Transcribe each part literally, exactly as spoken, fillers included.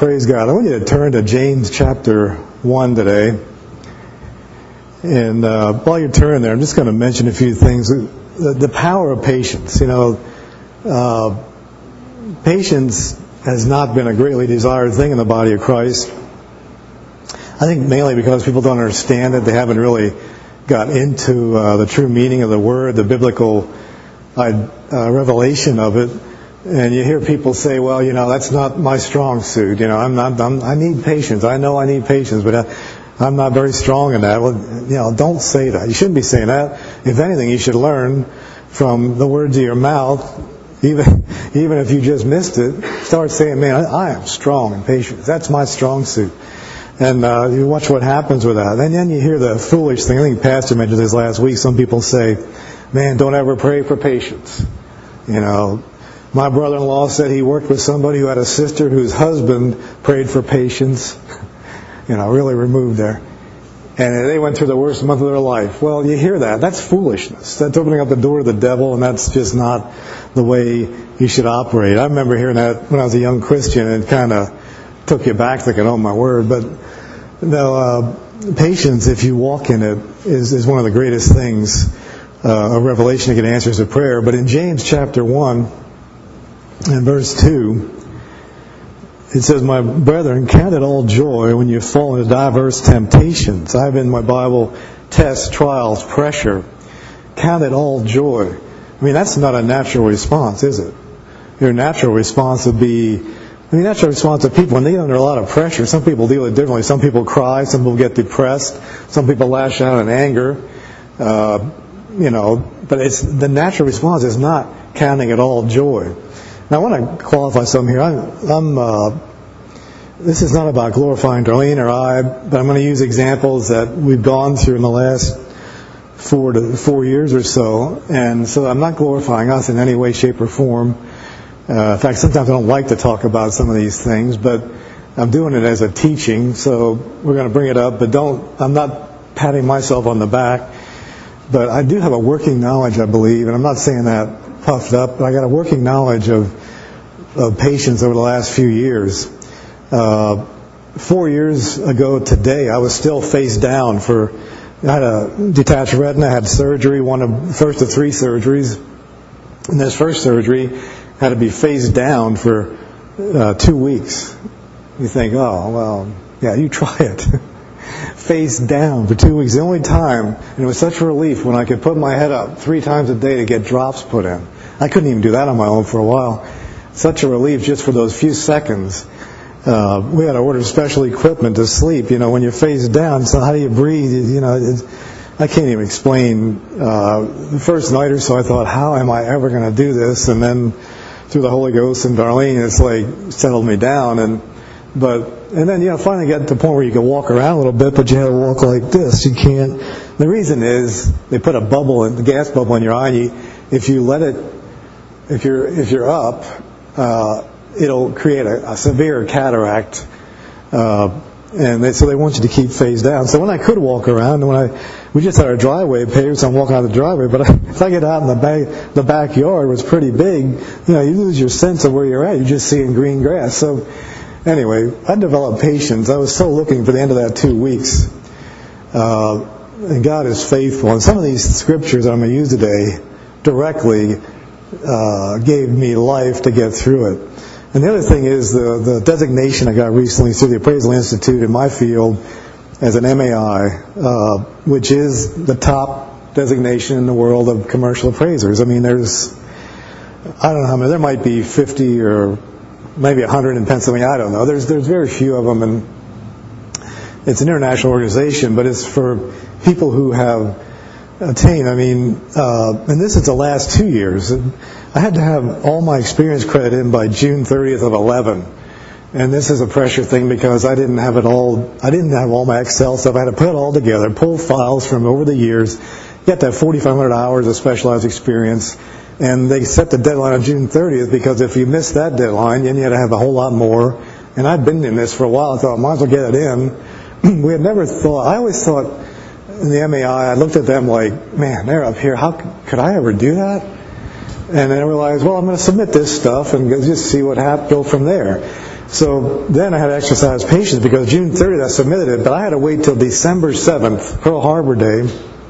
Praise God. I want you to turn to James chapter one today. And uh, while you're turning there, I'm just going to mention a few things. The, the power of patience. You know, uh, patience has not been a greatly desired thing in the body of Christ. I think mainly because people don't understand it. They haven't really got into uh, the true meaning of the word, the biblical uh, uh, revelation of it. And you hear people say, well, you know, that's not my strong suit. You know, I'm not, I'm, I need patience. I know I need patience, but I, I'm not very strong in that. Well, you know, don't say that. You shouldn't be saying that. If anything, you should learn from the words of your mouth, even, even if you just missed it, start saying, man, I, I am strong in patience. That's my strong suit. And uh, you watch what happens with that. And then you hear the foolish thing. I think Pastor mentioned this last week. Some people say, man, don't ever pray for patience. You know, my brother-in-law said he worked with somebody who had a sister whose husband prayed for patience. You know, really removed there. And they went through the worst month of their life. Well, you hear that. That's foolishness. That's opening up the door to the devil, and that's just not the way you should operate. I remember hearing that when I was a young Christian, and it kind of took you back thinking, oh, my word. But no, uh, patience, if you walk in it, is, is one of the greatest things. Uh, a revelation to get answers to prayer. But in James chapter one, in verse two, it says, my brethren, count it all joy when you fall into diverse temptations. I have in my Bible tests, trials, pressure. Count it all joy. I mean, that's not a natural response, is it? Your natural response would be, I mean, natural response of people, when they get under a lot of pressure, some people deal with it differently. Some people cry, some people get depressed, some people lash out in anger. Uh, you know, but it's the natural response is not counting it all joy. Now, I want to qualify something here. I'm, I'm uh, this is not about glorifying Darlene or I, but I'm going to use examples that we've gone through in the last four to four years or so, and so I'm not glorifying us in any way, shape, or form. Uh, in fact, sometimes I don't like to talk about some of these things, but I'm doing it as a teaching, so we're going to bring it up. But don't. I'm not patting myself on the back. But I do have a working knowledge, I believe, and I'm not saying that puffed up, but I got a working knowledge of, of patience over the last few years. Uh, four years ago today, I was still face down for, I had a detached retina, I had surgery, one of first of three surgeries. And this first surgery had to be face down for uh, two weeks. You think, oh, well, yeah, you try it. Face down for two weeks. The only time, and it was such a relief when I could put my head up three times a day to get drops put in. I couldn't even do that on my own for a while. Such a relief just for those few seconds. Uh, we had to order special equipment to sleep. You know, when you're face down, so how do you breathe? You know, it's, I can't even explain. Uh, the first night or so I thought, how am I ever going to do this? And then through the Holy Ghost and Darlene, it's like settled me down. And but and then, you know, finally got to the point where you can walk around a little bit, but you had to walk like this. You can't. The reason is they put a bubble, in, the gas bubble in your eye. And you, if you let it, if you're if you're up, uh, it'll create a, a severe cataract. Uh, and they, so they want you to keep face down. So when I could walk around, and when I we just had our driveway paved, so I'm walking out the driveway. But I, if I get out in the back, the backyard was pretty big. You know, you lose your sense of where you're at. You're just seeing green grass. So. Anyway, I developed patience. I was so looking for the end of that two weeks. Uh, and God is faithful. And some of these scriptures I'm going to use today directly uh, gave me life to get through it. And the other thing is the, the designation I got recently through the Appraisal Institute in my field as an M A I, uh, which is the top designation in the world of commercial appraisers. I mean, there's, I don't know how many, there might be fifty or maybe a hundred in Pennsylvania, I don't know. There's there's very few of them, and it's an international organization, but it's for people who have attained, I mean, uh, and this is the last two years. I had to have all my experience credit in by June thirtieth of eleven. And this is a pressure thing because I didn't have it all, I didn't have all my Excel stuff. I had to put it all together, pull files from over the years, get that forty-five hundred hours of specialized experience. And they set the deadline on June thirtieth because if you missed that deadline, then you had to have a whole lot more. And I'd been in this for a while. I thought, might as well get it in. We had never thought, I always thought in the M A I, I looked at them like, man, they're up here. How could I ever do that? And then I realized, well, I'm going to submit this stuff and just see what happens, go from there. So then I had to exercise patience because June thirtieth I submitted it, but I had to wait till December seventh, Pearl Harbor Day,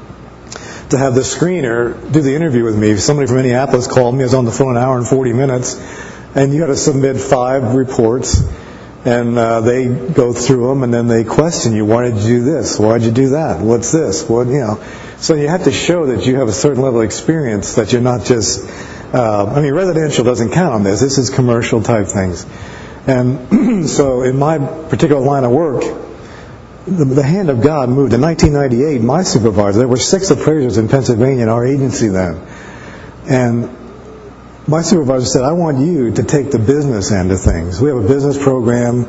to have the screener do the interview with me. Somebody from Minneapolis called me. I was on the phone an hour and forty minutes, and you got to submit five reports, and uh, they go through them, and then they question you. Why did you do this? Why did you do that? What's this? What you know? So you have to show that you have a certain level of experience, that you're not just. Uh, I mean, residential doesn't count on this. This is commercial type things. And so in my particular line of work, the, the hand of God moved. In nineteen ninety-eight, my supervisor, there were six appraisers in Pennsylvania in our agency then. And my supervisor said, I want you to take the business end of things. We have a business program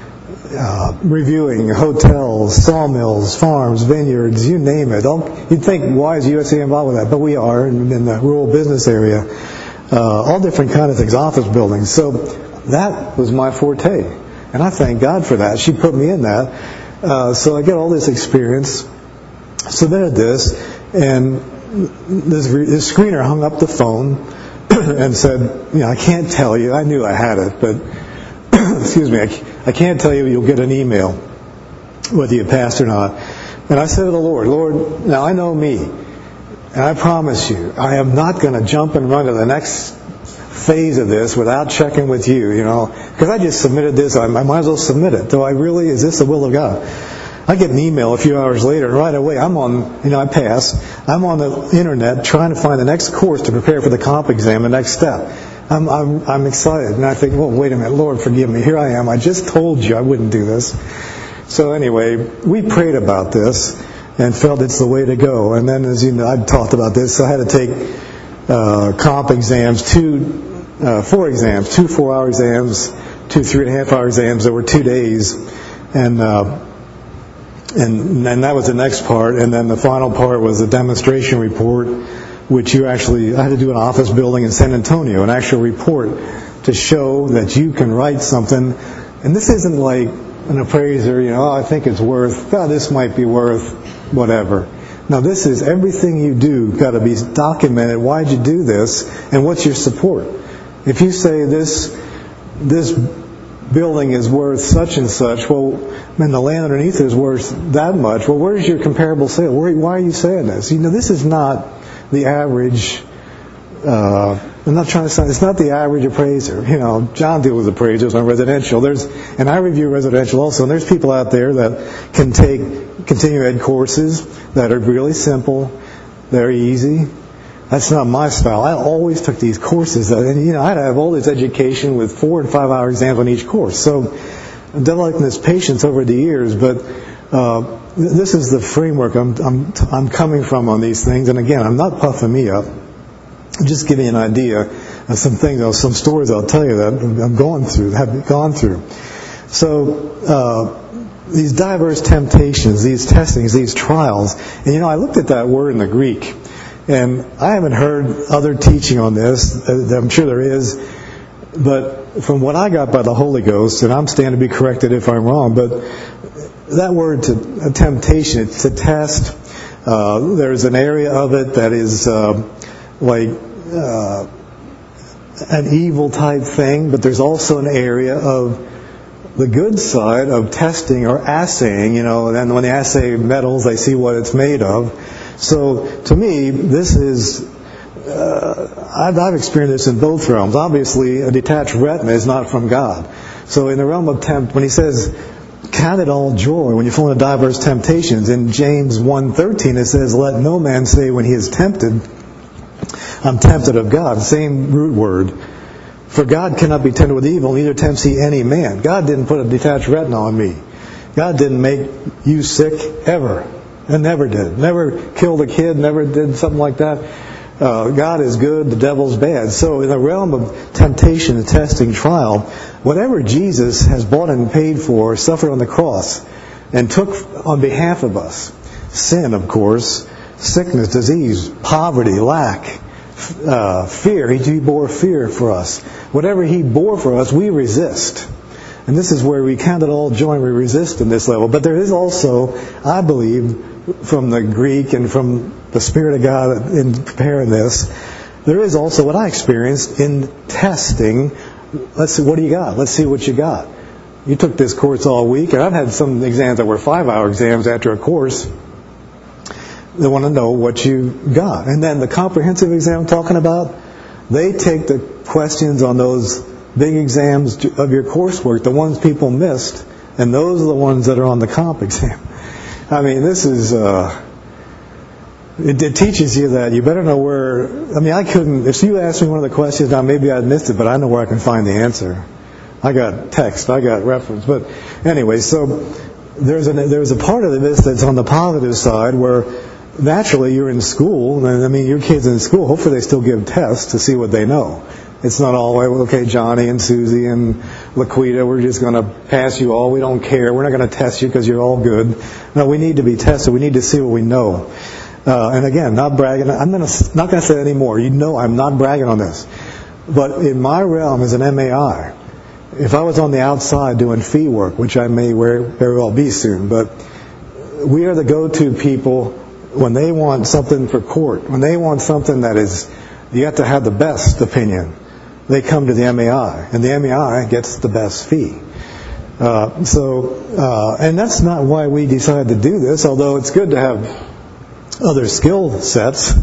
uh, reviewing hotels, sawmills, farms, vineyards, you name it. Don't, you'd think, why is U S A involved with that? But we are in, in the rural business area. Uh, all different kind of things, office buildings. So that was my forte, and I thank God for that. She put me in that, uh, so I get all this experience. Submitted this, and this, this screener hung up the phone and said, "You know, I can't tell you. I knew I had it, but excuse me, I, I can't tell you. You'll get an email whether you passed or not." And I said to the Lord, "Lord, now I know me, and I promise you, I am not going to jump and run to the next phase of this without checking with you, you know, because I just submitted this, I might as well submit it. Do I really, is this the will of God?" I get an email a few hours later, and right away I'm on, you know, I pass. I'm on the internet trying to find the next course to prepare for the comp exam, the next step. I'm, I'm, I'm excited, and I think, well, wait a minute, Lord, forgive me. Here I am. I just told you I wouldn't do this. So anyway, we prayed about this and felt it's the way to go. And then, as you know, I'd talked about this, so I had to take uh, comp exams, two, uh, four exams, two four-hour exams, two three-and-a-half-hour exams. There were two days, and uh, and and that was the next part. And then the final part was a demonstration report, which you actually, I had to do an office building in San Antonio, an actual report to show that you can write something. And this isn't like an appraiser, you know, oh, I think it's worth, oh, this might be worth whatever. Now this is everything you do got to be documented. Why'd you do this? And what's your support? If you say this this building is worth such and such, well, man, the land underneath is worth that much. Well, where's your comparable sale? Where, why are you saying this? You know, this is not the average. Uh, I'm not trying to say it's not the average appraiser. You know, John deals with appraisers on residential. There's, and I review residential also. And there's people out there that can take continuing ed courses that are really simple, very easy. That's not my style. I always took these courses, and you know, I'd have all this education with four and five hour exams on each course. So I've developed this patience over the years, but uh, this is the framework I'm, I'm I'm coming from on these things. And again, I'm not puffing me up. I'm just giving you an idea of some things, some stories I'll tell you that I'm going through, have gone through. So uh, these diverse temptations, these testings, these trials, and you know, I looked at that word in the Greek. And I haven't heard other teaching on this. I'm sure there is. But from what I got by the Holy Ghost, and I'm standing to be corrected if I'm wrong, but that word, to, a temptation, to test, uh, there's an area of it that is uh, like uh, an evil type thing, but there's also an area of the good side of testing or assaying, you know, and then when they assay metals, they see what it's made of. So, to me, this is, uh, I've, I've experienced this in both realms. Obviously, a detached retina is not from God. So, in the realm of tempt, when he says, count it all joy when you fall into diverse temptations, in James one thirteen it says, let no man say when he is tempted, I'm tempted of God. Same root word. For God cannot be tempted with evil, neither tempts he any man. God didn't put a detached retina on me. God didn't make you sick ever. And never did. Never killed a kid, never did something like that. Uh, God is good, the devil's bad. So in the realm of temptation and testing, trial, whatever Jesus has bought and paid for, suffered on the cross, and took on behalf of us, sin, of course, sickness, disease, poverty, lack, uh, fear. He bore fear for us. Whatever He bore for us, we resist. And this is where we count it all joy and we resist in this level. But there is also, I believe, from the Greek and from the Spirit of God in preparing this, there is also what I experienced in testing let's see, what do you got? Let's see what you got. You took this course all week, and I've had some exams that were five-hour exams after a course. They want to know what you got. And then the comprehensive exam I'm talking about, they take the questions on those big exams of your coursework, the ones people missed, and those are the ones that are on the comp exam. I mean, this is, uh, it, it teaches you that you better know where, I mean, I couldn't, if you asked me one of the questions, now maybe I'd missed it, but I know where I can find the answer. I got text, I got reference. But anyway, so there's a, there's a part of this that's on the positive side where naturally you're in school, and I mean, your kids in school, hopefully they still give tests to see what they know. It's not all, okay, Johnny and Susie and Laquita, we're just going to pass you all. We don't care. We're not going to test you because you're all good. No, we need to be tested. We need to see what we know. Uh, and again, not bragging. I'm gonna, not going to say that anymore. You know I'm not bragging on this. But in my realm as an M A I, if I was on the outside doing fee work, which I may very well be soon, but we are the go-to people when they want something for court, when they want something that is, you have to have the best opinion. They come to the M A I, and the M A I gets the best fee. Uh, so, uh, and that's not why we decided to do this, although it's good to have other skill sets.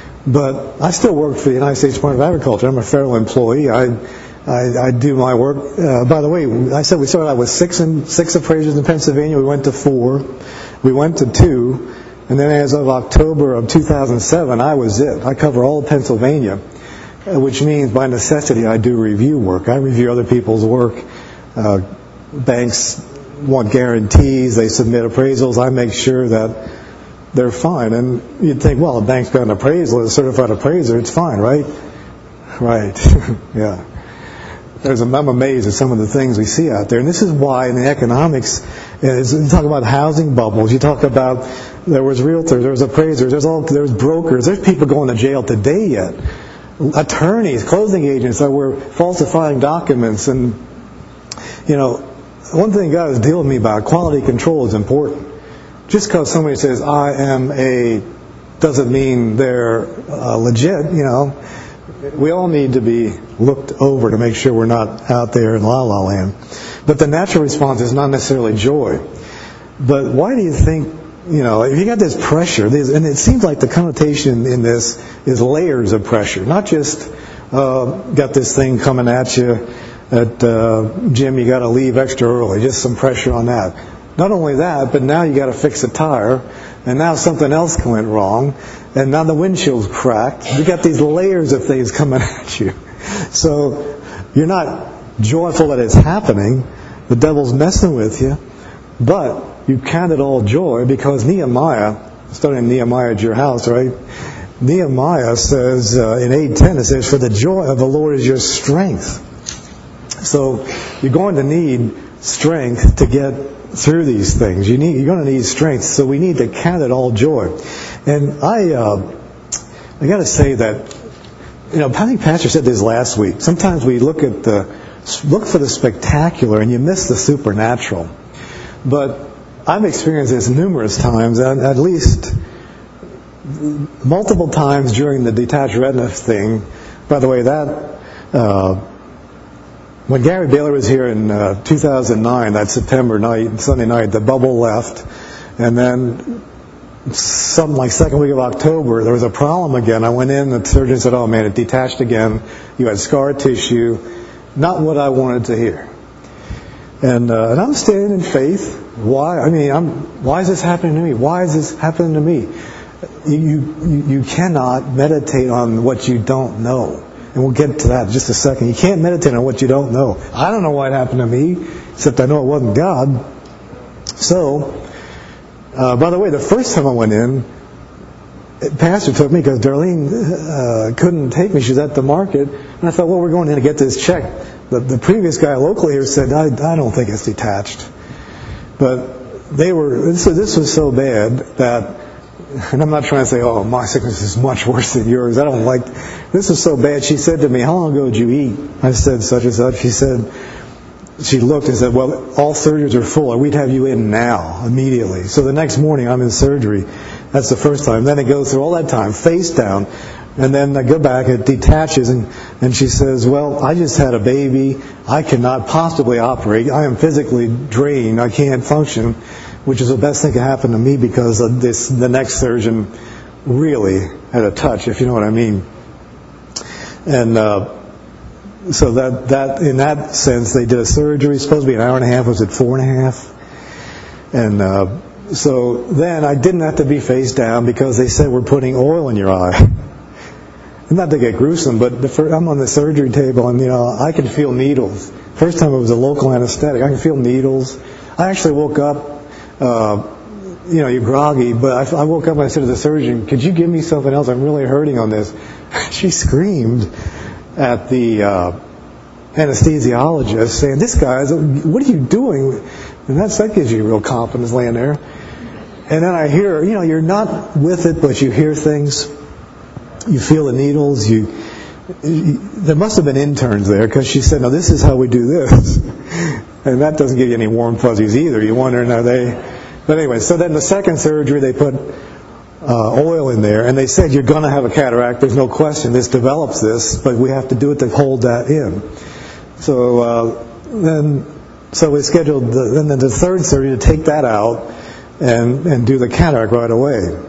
But I still work for the United States Department of Agriculture. I'm a federal employee. I I, I do my work. Uh, by the way, I said we started out with six and six appraisers in Pennsylvania. We went to four. We went to two. And then as of October of two thousand seven, I was it. I cover all of Pennsylvania, which means by necessity I do review work. I review other people's work. Uh, banks want guarantees. They submit appraisals. I make sure that they're fine. And you'd think, well, a bank's got an appraisal, a certified appraiser, it's fine, right? Right. Yeah. There's a, I'm amazed at some of the things we see out there. And this is why in the economics, is, you talk about housing bubbles, you talk about there was realtors, there was appraisers, there's all, there's brokers, there's people going to jail today yet. Attorneys, closing agents that were falsifying documents. And, you know, one thing God has dealt with me about, quality control is important. Just because somebody says, I am a, doesn't mean they're uh, legit, you know. We all need to be looked over to make sure we're not out there in la-la land. But the natural response is not necessarily joy. But why do you think, you know, if you got this pressure, and it seems like the connotation in this is layers of pressure, not just uh, got this thing coming at you at uh, gym, you got to leave extra early, just some pressure on that. Not only that, but now you got to fix a tire, and now something else went wrong, and now the windshield's cracked. You got these layers of things coming at you. So you're not joyful that it's happening. The devil's messing with you, but you count it all joy because Nehemiah, starting Nehemiah at your house, right? Nehemiah says uh, in eight ten, it says, "For the joy of the Lord is your strength." So you're going to need strength to get through these things. You need, you're going to need strength. So we need to count it all joy. And I, uh, I got to say that, you know, I think Pastor said this last week. Sometimes we look at the, look for the spectacular and you miss the supernatural. But I've experienced this numerous times, and at least multiple times during the detached retina thing. By the way, that, uh, when Gary Baylor was here in uh, two thousand nine, that September night, Sunday night, the bubble left. And then some like second week of October, there was a problem again. I went in, the surgeon said, "Oh man, it detached again. You had scar tissue." Not what I wanted to hear. And, uh, and I'm standing in faith. Why? I mean, I'm, why is this happening to me? Why is this happening to me? You, you, you cannot meditate on what you don't know. And we'll get to that in just a second. You can't meditate on what you don't know. I don't know what happened to me, except I know it wasn't God. So, uh, by the way, the first time I went in, Pastor took me because Darlene uh, couldn't take me. She was at the market. And I thought, well, we're going in to get this checked. The, the previous guy locally here said, I, I don't think it's detached. But they were, this, this was so bad that, and I'm not trying to say, oh, my sickness is much worse than yours. I don't like, this is so bad. She said to me, how long ago did you eat? I said such and such. She said, she looked and said, well, all surgeries are full. We'd have you in now, immediately. So the next morning I'm in surgery. That's the first time. Then it goes through all that time, face down, And then I go back, it detaches, and, and she says, well, I just had a baby. I cannot possibly operate. I am physically drained. I can't function, which is the best thing that can happen to me because of this, the next surgeon really had a touch, if you know what I mean. And uh, so that, that in that sense, they did a surgery. It was supposed to be an hour and a half. Was it four and a half? And uh, so then I didn't have to be face down because they said we're putting oil in your eye. Not to get gruesome, but the first, I'm on the surgery table and, you know, I can feel needles. First time it was a local anesthetic. I can feel needles. I actually woke up, uh, you know, you're groggy, but I, I woke up and I said to the surgeon, could you give me something else? I'm really hurting on this. She screamed at the uh, anesthesiologist saying, this guy, is, what are you doing? And that's, that gives you real confidence laying there. And then I hear, you know, you're not with it, but you hear things. You feel the needles. You, you there must have been interns there because she said, "No, this is how we do this," and that doesn't give you any warm fuzzies either. You're wondering, are they? But anyway, so then the second surgery they put uh, oil in there, and they said you're going to have a cataract. There's no question. This develops this, but we have to do it to hold that in. So uh, then, so we scheduled the, then the third surgery to take that out and and do the cataract right away.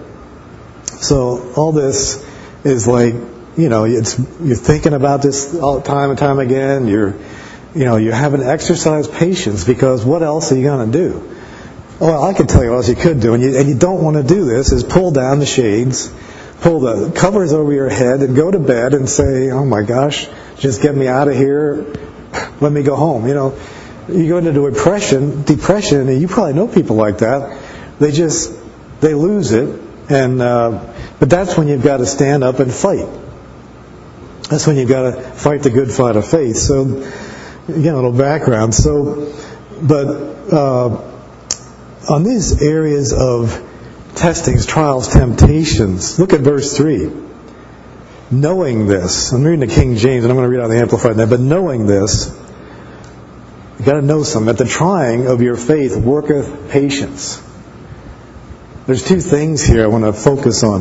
So all this is like, you know, it's you're thinking about this all time and time again. You're, you know, you're having to exercise patience because what else are you going to do? Well, I can tell you what else you could do, and you, and you don't want to do this, is pull down the shades, pull the covers over your head, and go to bed and say, oh my gosh, just get me out of here, let me go home. You know, you go into depression, depression, and you probably know people like that. They just, they lose it. And uh, but that's when you've got to stand up and fight. That's when you've got to fight the good fight of faith. So, again, a little background. So, but uh, on these areas of testings, trials, temptations, look at verse three. Knowing this, I'm reading the King James, and I'm going to read out the Amplified now. But knowing this, you've got to know something. That the trying of your faith worketh patience. There's two things here I want to focus on.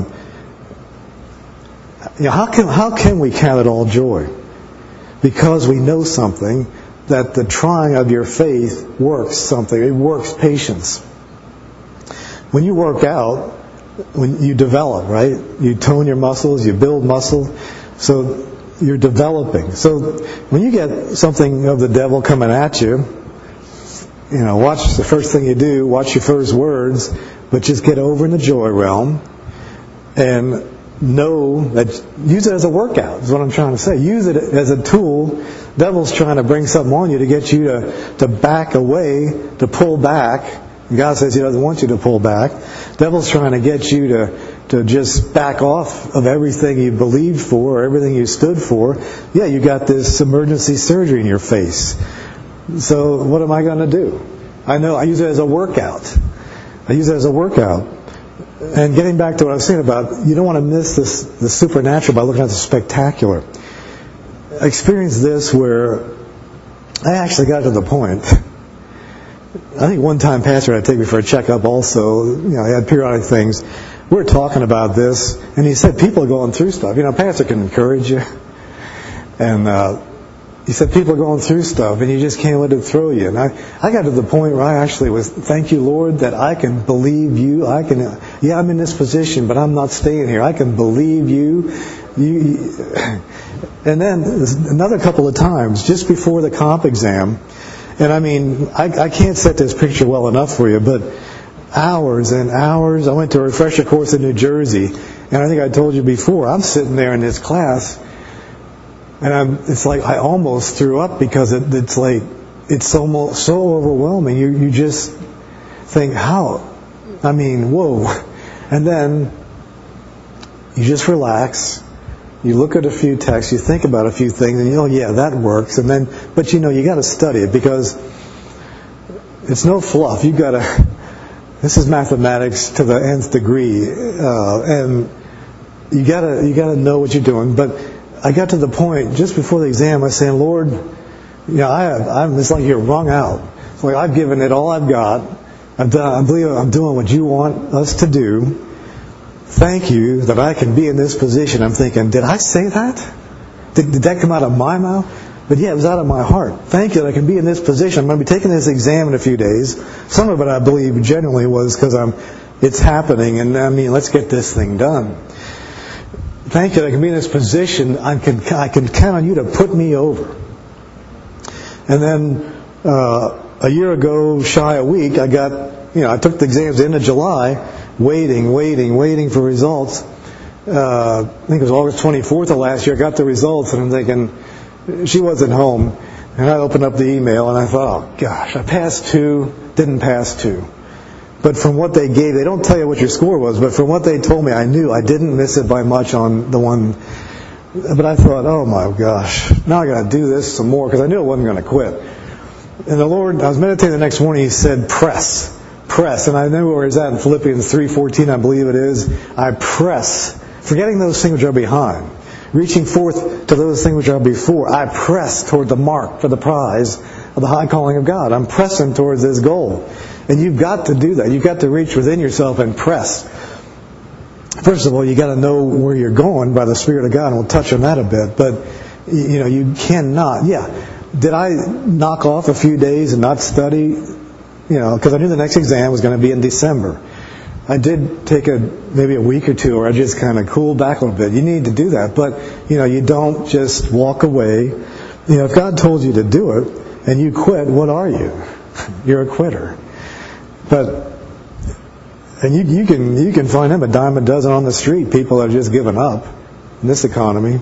You know, how can how can we count it all joy? Because we know something, that the trying of your faith works something. It works patience. When you work out, when you develop, right? You tone your muscles, you build muscle, so you're developing. So when you get something of the devil coming at you, you know, watch the first thing you do, watch your first words. But just get over in the joy realm and know that, use it as a workout, is what I'm trying to say. Use it as a tool. Devil's trying to bring something on you to get you to, to back away, to pull back. God says He doesn't want you to pull back. Devil's trying to get you to, to just back off of everything you believed for, or everything you stood for. Yeah, you got this emergency surgery in your face. So what am I going to do? I know I use it as a workout. I use it as a workout. And getting back to what I was saying about, you don't want to miss this, the supernatural by looking at the spectacular. I experienced this where I actually got to the point. I think one time Pastor had to take me for a checkup also. You know, I had periodic things. We were talking about this, and he said people are going through stuff. You know, Pastor can encourage you. And uh, he said people are going through stuff, and you just can't let it throw you. And I, I got to the point where I actually was, thank you, Lord, that I can believe you. I can, yeah, I'm in this position, but I'm not staying here. I can believe you. You. And then another couple of times, just before the comp exam, and I mean, I, I can't set this picture well enough for you, but hours and hours. I went to a refresher course in New Jersey, and I think I told you before, I'm sitting there in this class, and I'm, it's like I almost threw up because it, it's like, it's so, so overwhelming. You, you just think, how? I mean, whoa. And then you just relax. You look at a few texts, you think about a few things, and you know, yeah, that works. And then, but you know, you got to study it because it's no fluff. You got to. This is mathematics to the nth degree, uh, and you got to you got to know what you're doing. But I got to the point just before the exam, I was saying, Lord, you know, I have, I'm. It's like you're wrung out. It's like I've given it all I've got. I've done. I believe I'm doing what you want us to do. thank you that I can be in this position. I'm thinking, did I say that? Did, did that come out of my mouth? But yeah, it was out of my heart. Thank you that I can be in this position. I'm going to be taking this exam in a few days. Some of it, I believe, genuinely was because I'm, it's happening, and I mean, let's get this thing done. Thank you that I can be in this position. I can, I can count on you to put me over. And then uh, a year ago, shy a week, I got, you know, I took the exams in July, waiting, waiting, waiting for results. Uh, I think it was August twenty-fourth of last year. I got the results, and I'm thinking, she wasn't home, and I opened up the email, and I thought, oh, gosh, I passed two, didn't pass two. But from what they gave, they don't tell you what your score was, but from what they told me, I knew I didn't miss it by much on the one. But I thought, oh, my gosh, now I got to do this some more, because I knew I wasn't going to quit. And the Lord, I was meditating the next morning, He said, press, press. And I knew where He's at in Philippians three fourteen, I believe it is. I press, forgetting those things which are behind, reaching forth to those things which are before. I press toward the mark for the prize of the high calling of God. I'm pressing towards this goal. And you've got to do that. You've got to reach within yourself and press. First of all, you got to know where you're going by the Spirit of God, and we'll touch on that a bit. But, you know, you cannot. Yeah. Did I knock off a few days and not study? You know, because I knew the next exam was going to be in December. I did take a maybe a week or two where I just kind of cooled back a little bit. You need to do that. But, you know, you don't just walk away. You know, if God told you to do it and you quit, what are you? You're a quitter. But, and you, you can you can find them a dime a dozen on the street. People are just giving up in this economy.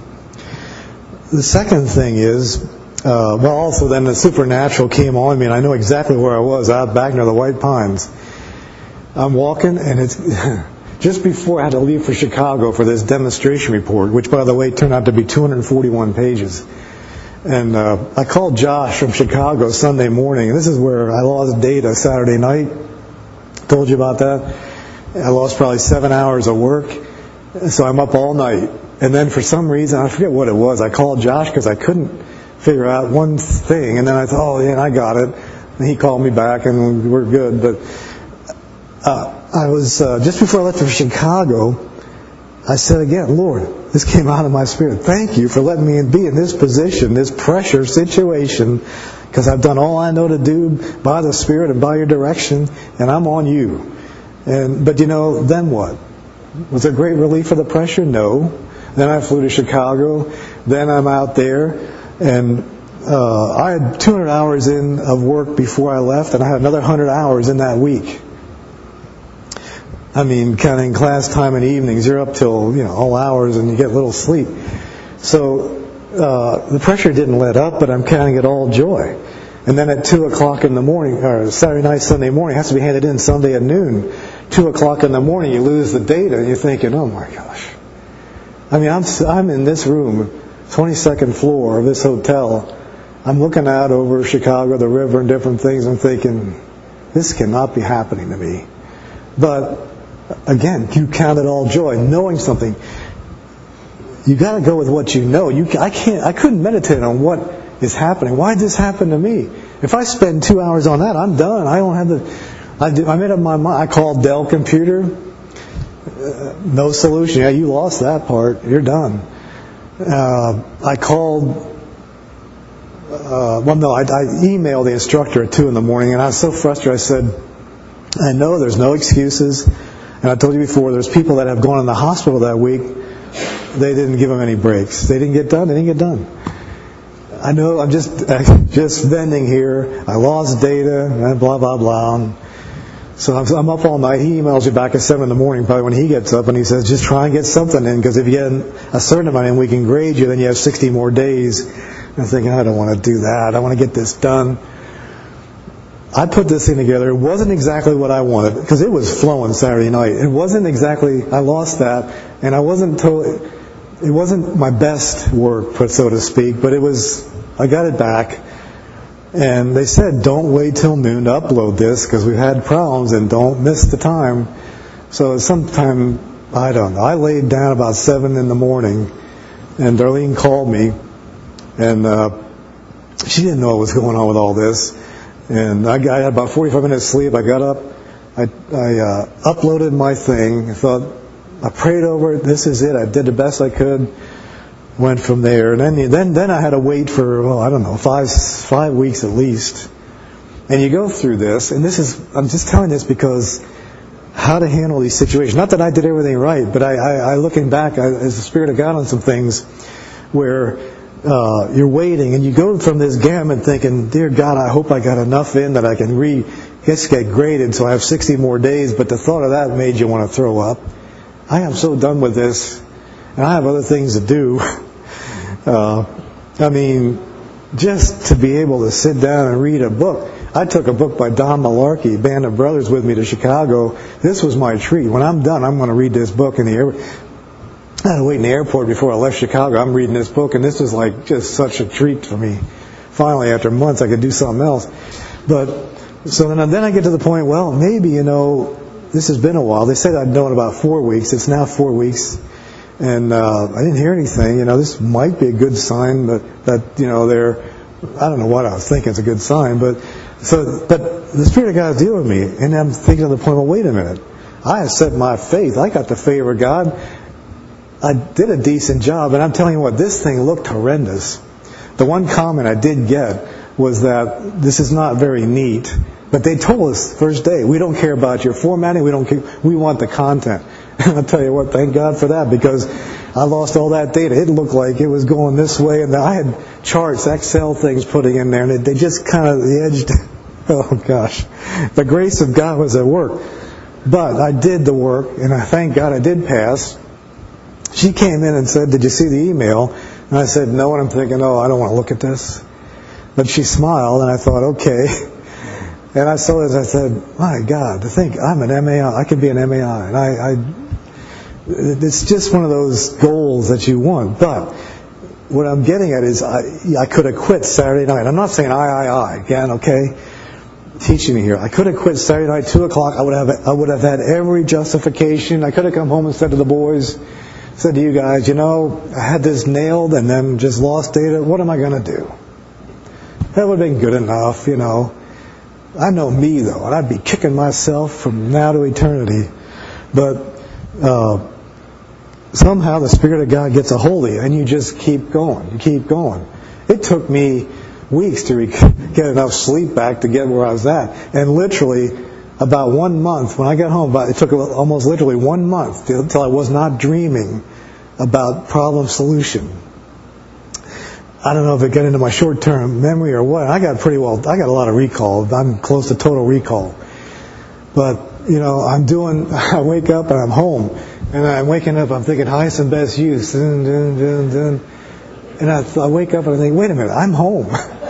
The second thing is, uh, well, also then the supernatural came on me, and I know exactly where I was, out back near the White Pines. I'm walking, and it's just before I had to leave for Chicago for this demonstration report, which, by the way, turned out to be two hundred forty-one pages. And uh, I called Josh from Chicago Sunday morning, and this is where I lost data Saturday night. Told you about that. I lost probably seven hours of work, so I'm up all night. And then for some reason, I forget what it was, I called Josh because I couldn't figure out one thing. And then I thought, oh, yeah, I got it. And he called me back, and we're good. But uh, I was, uh, just before I left for Chicago, I said again, Lord, this came out of my spirit. Thank you for letting me be in this position, this pressure situation, because I've done all I know to do by the Spirit and by your direction, and I'm on you. And but you know, then what? Was it great relief for the pressure? No. Then I flew to Chicago. Then I'm out there, and uh, I had two hundred hours in of work before I left, and I had another one hundred hours in that week. I mean, counting class time and evenings, you're up till, you know, all hours, and you get little sleep. So uh, the pressure didn't let up, but I'm counting it all joy. And then at two o'clock in the morning, or Saturday night, Sunday morning, it has to be handed in Sunday at noon. Two o'clock in the morning, you lose the data, and you're thinking, oh my gosh. I mean, I'm I'm in this room, twenty-second floor of this hotel. I'm looking out over Chicago, the river, and different things. I'm thinking, this cannot be happening to me. But again, you count it all joy, knowing something. You got to go with what you know. You, I can't. I couldn't meditate on what is happening. Why did this happen to me? If I spend two hours on that, I'm done. I don't have the. I, did, I made up my mind. I called Dell Computer. Uh, no solution. Yeah, you lost that part. You're done. Uh, I called. Uh, well, no, I, I emailed the instructor at two in the morning, and I was so frustrated. I said, I know there's no excuses. And I told you before, there's people that have gone in the hospital that week. They didn't give them any breaks. They didn't get done. They didn't get done. I know I'm just I'm just venting here. I lost data, and blah, blah, blah. So I'm, I'm up all night. He emails you back at seven in the morning, probably when he gets up, and he says, just try and get something in, because if you get a certain amount in, we can grade you, then you have sixty more days. And I'm thinking, I don't want to do that. I want to get this done. I put this thing together. It wasn't exactly what I wanted, because it was flowing Saturday night. It wasn't exactly, I lost that, and I wasn't totally, it wasn't my best work, so to speak, but it was, I got it back. And they said, don't wait till noon to upload this, because we've had problems, and don't miss the time. So sometime, I don't know, I laid down about seven in the morning, and Darlene called me, and uh, she didn't know what was going on with all this. And I, got, I had about forty-five minutes sleep. I got up, I, I uh, uploaded my thing. I thought, I prayed over it. This is it. I did the best I could. Went from there, and then then then I had to wait for well, I don't know, five five weeks at least. And you go through this, and this is I'm just telling this because how to handle these situations. Not that I did everything right, but I, I, I looking back I, as the Spirit of God on some things where uh, you're waiting, and you go from this gamut thinking, "Dear God, I hope I got enough in that I can re get get graded, so I have sixty more days." But the thought of that made you want to throw up. I am so done with this, and I have other things to do. Uh, I mean, just to be able to sit down and read a book. I took a book by Don Malarkey, Band of Brothers, with me to Chicago. This was my treat. When I'm done, I'm going to read this book in the air. I had to wait in the airport before I left Chicago. I'm reading this book, and this was like just such a treat for me. Finally, after months, I could do something else. But so then, then I get to the point. Well, maybe you know, this has been a while. They said I'd know in about four weeks. It's now four weeks. And uh, I didn't hear anything. You know, this might be a good sign, but that you know, they're. I don't know what I was thinking. It's a good sign, but so. But the Spirit of God is dealing with me, and I'm thinking to the point. Well, wait a minute. I have set my faith. I got the favor of God. I did a decent job, and I'm telling you what, this thing looked horrendous. The one comment I did get was that this is not very neat. But they told us first day, we don't care about your formatting. We don't care. We want the content. And I'll tell you what, thank God for that, because I lost all that data. It looked like it was going this way, and I had charts, Excel things putting in there, and they just kind of edged. Oh gosh, the grace of God was at work. But I did the work, and I thank God I did pass. She came in and said, "Did you see the email?" And I said, "No," and I'm thinking, "Oh, I don't want to look at this." But she smiled, and I thought, okay. And I saw this, I said, my God, to think I'm an M A I, I could be an M A I. And I, I, it's just one of those goals that you want. But what I'm getting at is I, I could have quit Saturday night. I'm not saying I, I, I, again, okay? Teaching me here. I could have quit Saturday night, two o'clock. I would have, I would have had every justification. I could have come home and said to the boys, said to you guys, you know, I had this nailed and then just lost data. What am I going to do? That would have been good enough, you know. I know me, though, and I'd be kicking myself from now to eternity. But uh, somehow the Spirit of God gets a hold of you, and you just keep going. You keep going. It took me weeks to re- get enough sleep back to get where I was at. And literally, about one month, when I got home, about, it took almost literally one month until I was not dreaming about problem solution. I don't know if it got into my short-term memory or what. I got pretty well, I got a lot of recall. I'm close to total recall. But, you know, I'm doing, I wake up and I'm home. And I'm waking up, I'm thinking highest and best use. Dun, dun, dun, dun. And I, I wake up and I think, wait a minute, I'm home.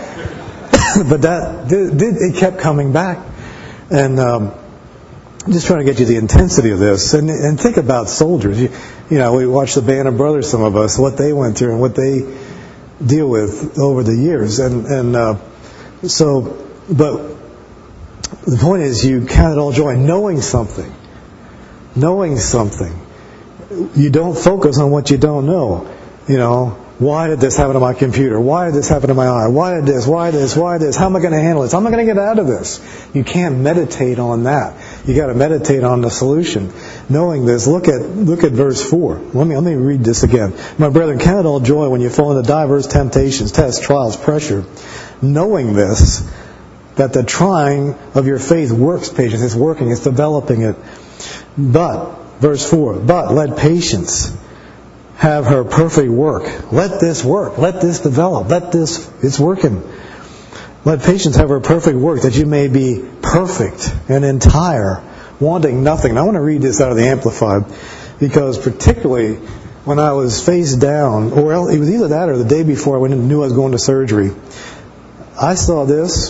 But that, did, did, it kept coming back. And um, I'm just trying to get you the intensity of this. And, and think about soldiers. You, you know, we watch the Band of Brothers, some of us, what they went through and what they deal with over the years, and and uh, so, but the point is, you count it all joy, knowing something, knowing something. You don't focus on what you don't know. You know, why did this happen to my computer? Why did this happen to my eye? Why did this? Why this? Why this? How am I going to handle this? How am I going to get out of this? You can't meditate on that. You got to meditate on the solution. Knowing this, look at look at verse four. Let me let me read this again. My brethren, count it all joy when you fall into diverse temptations, tests, trials, pressure. Knowing this, that the trying of your faith works patience. It's working. It's developing it. But verse four. But let patience have her perfect work. Let this work. Let this develop. Let this. It's working. Let patience have her perfect work, that you may be perfect and entire, wanting nothing. And I want to read this out of the Amplified, because particularly when I was face down, or it was either that or the day before I went and knew I was going to surgery, I saw this.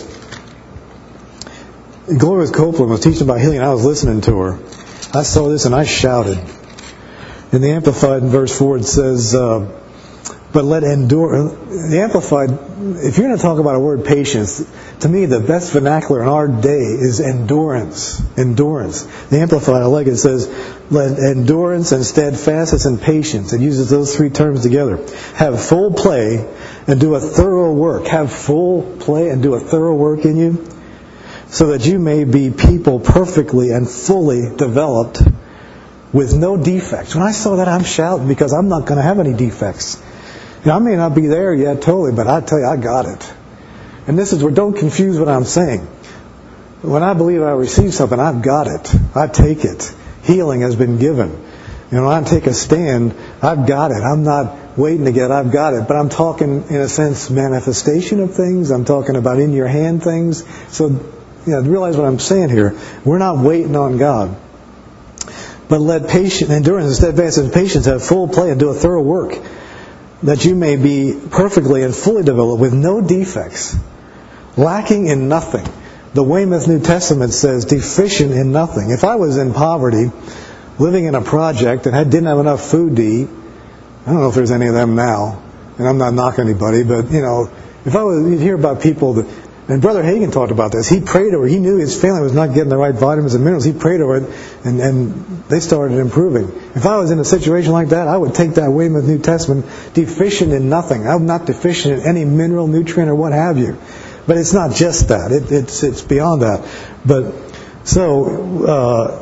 Gloria Copeland was teaching about healing, and I was listening to her. I saw this and I shouted. In the Amplified, in verse four, it says, uh, but let endure. The Amplified, if you're going to talk about a word patience, to me the best vernacular in our day is endurance. Endurance. The Amplified, I like it, it says, let endurance and steadfastness and patience. It uses those three terms together. Have full play and do a thorough work. Have full play and do a thorough work in you, so that you may be people perfectly and fully developed, with no defects. When I saw that, I'm shouting because I'm not going to have any defects. You know, I may not be there yet totally, but I tell you, I got it. And this is where, don't confuse what I'm saying. When I believe I receive something, I've got it. I take it. Healing has been given. You know, when I take a stand, I've got it. I'm not waiting to get it. I've got it. But I'm talking, in a sense, manifestation of things. I'm talking about in your hand things. So, you know, realize what I'm saying here. We're not waiting on God. But let patience, endurance, and steadfastness and patience have full play and do a thorough work, that you may be perfectly and fully developed with no defects, lacking in nothing. The Weymouth New Testament says deficient in nothing. If I was in poverty, living in a project, and I didn't have enough food to eat, I don't know if there's any of them now, and I'm not knocking anybody, but, you know, if I was, you'd hear about people that, and Brother Hagin talked about this. He prayed over it. He knew his family was not getting the right vitamins and minerals. He prayed over it, and, and they started improving. If I was in a situation like that, I would take that Weymouth New Testament, deficient in nothing. I'm not deficient in any mineral, nutrient, or what have you. But it's not just that. It, it's it's beyond that. But so, uh,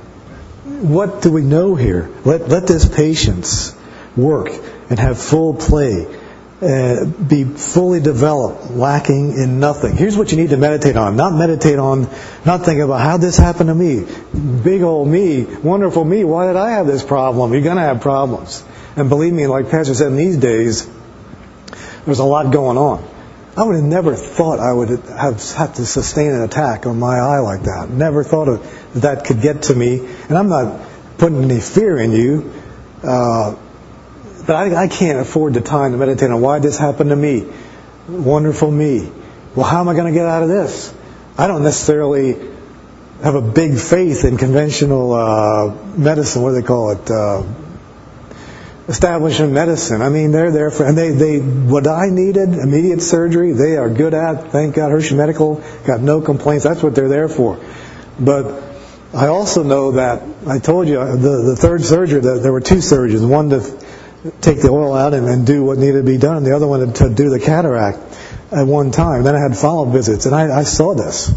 what do we know here? Let let this patience work and have full play. Uh, be fully developed, lacking in nothing. Here's what you need to meditate on. Not meditate on, not think about how this happened to me. Big old me, wonderful me, why did I have this problem? You're going to have problems. And believe me, like Pastor said, in these days, there's a lot going on. I would have never thought I would have had to sustain an attack on my eye like that. Never thought of, that could get to me. And I'm not putting any fear in you. Uh, But I, I can't afford the time to meditate on why this happened to me. Wonderful me. Well, how am I going to get out of this? I don't necessarily have a big faith in conventional uh, medicine. What do they call it? Uh, establishment medicine. I mean, they're there for, and they, they, what I needed, immediate surgery, they are good at. Thank God, Hershey Medical got no complaints. That's what they're there for. But I also know that, I told you, the, the third surgery, the, there were two surgeons. One to take the oil out and, and do what needed to be done, and the other one to do the cataract at one time. Then I had follow-up visits, and I, I saw this.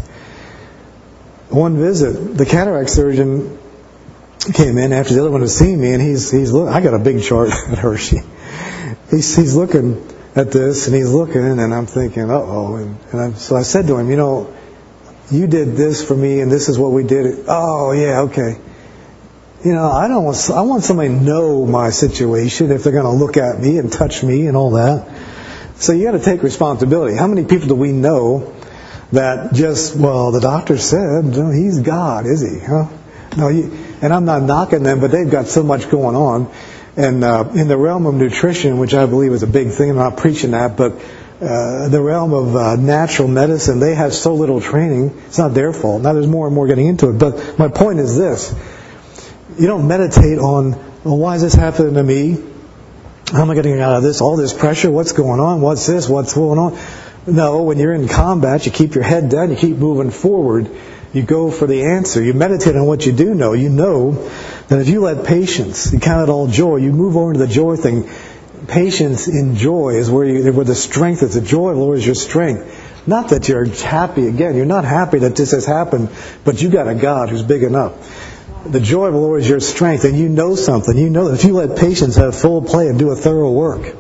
One visit, the cataract surgeon came in after the other one had seen me, and he's he's look, I got a big chart at Hershey. He's he's looking at this, and he's looking, and I'm thinking, uh-oh. And, and I, so I said to him, you know, you did this for me, and this is what we did. Oh, yeah, okay. You know, I don't want, I want somebody to know my situation if they're going to look at me and touch me and all that. So you got to take responsibility. How many people do we know that just, well, the doctor said, no, he's God, is he? Huh? No, you, and I'm not knocking them, but they've got so much going on. And uh, in the realm of nutrition, which I believe is a big thing, I'm not preaching that, but uh, the realm of uh, natural medicine, they have so little training. It's not their fault. Now there's more and more getting into it. But my point is this. You don't meditate on, well, why is this happening to me? How am I getting out of this? All this pressure, what's going on? What's this? What's going on? No, when you're in combat, you keep your head down, you keep moving forward, you go for the answer. You meditate on what you do know. You know that if you let patience, you count it all joy, you move over to the joy thing. Patience in joy is where, you, where the strength is. The joy of the Lord is your strength. Not that you're happy, again, you're not happy that this has happened, but you got a God who's big enough. The joy of the Lord is your strength, and you know something. You know that if you let patience have full play and do a thorough work,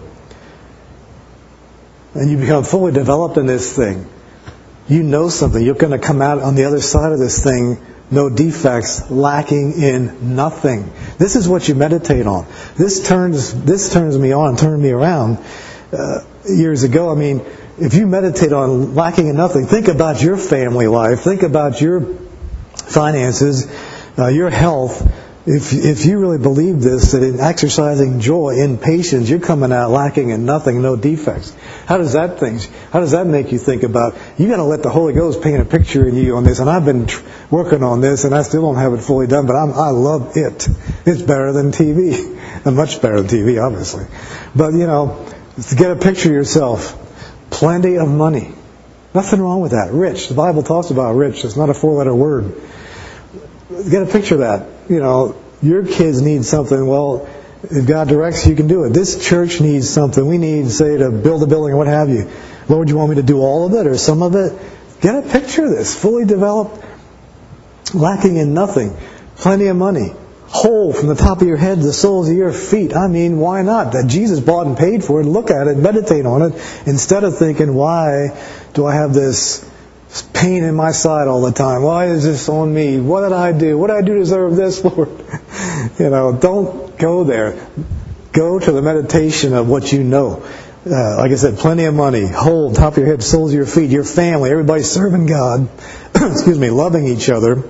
and you become fully developed in this thing, you know something. You're going to come out on the other side of this thing, no defects, lacking in nothing. This is what you meditate on. This turns this turns me on, turned me around uh, years ago. I mean, if you meditate on lacking in nothing, think about your family life. Think about your finances. Uh, your health, if if you really believe this, that in exercising joy in patience, you're coming out lacking in nothing, no defects. How does that think? How does that make you think about? You got to let the Holy Ghost paint a picture in you on this. And I've been tr- working on this, and I still don't have it fully done, but I'm, I love it. It's better than T V, and much better than T V, obviously. But you know, to get a picture of yourself, plenty of money, nothing wrong with that. Rich. The Bible talks about rich. It's not a four-letter word. Get a picture of that. You know, your kids need something. Well, if God directs you, you can do it. This church needs something. We need, say, to build a building or what have you. Lord, you want me to do all of it or some of it? Get a picture of this. Fully developed, lacking in nothing. Plenty of money. whole from the top of your head to the soles of your feet. I mean, why not? That Jesus bought and paid for it. Look at it, meditate on it, instead of thinking, why do I have this pain in my side all the time? Why is this on me? What did I do? What did I do to deserve this, Lord? You know, don't go there. Go to the meditation of what you know. Uh, like I said, plenty of money, whole, top of your head, soles of your feet, your family, everybody serving God, excuse me, loving each other,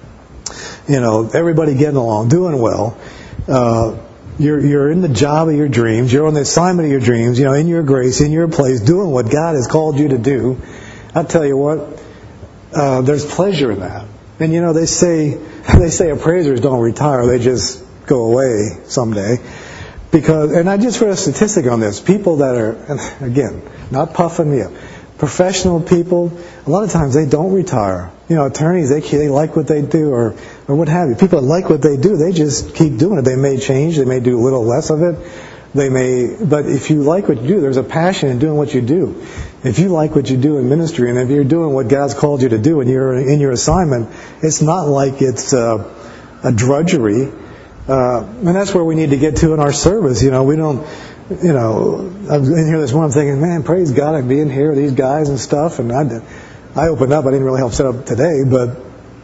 you know, everybody getting along, doing well. Uh, you're, you're in the job of your dreams, you're on the assignment of your dreams, you know, in your grace, in your place, doing what God has called you to do. I'll tell you what, uh, there's pleasure in that. And you know, they say, they say appraisers don't retire, they just go away someday. Because, and I just read a statistic on this. People that are, and again, not puffing me up, professional people, a lot of times they don't retire. You know, attorneys, they they like what they do, or or what have you. People that like what they do, they just keep doing it. They may change, they may do a little less of it. They may, but if you like what you do, there's a passion in doing what you do. If you like what you do in ministry, and if you're doing what God's called you to do, and you're in your assignment, it's not like it's uh, a drudgery. Uh, and that's where we need to get to in our service. You know, we don't, you know, I'm in here this morning, I'm thinking, man, praise God, I'm being here with these guys and stuff. And I did, I opened up, I didn't really help set up today, but,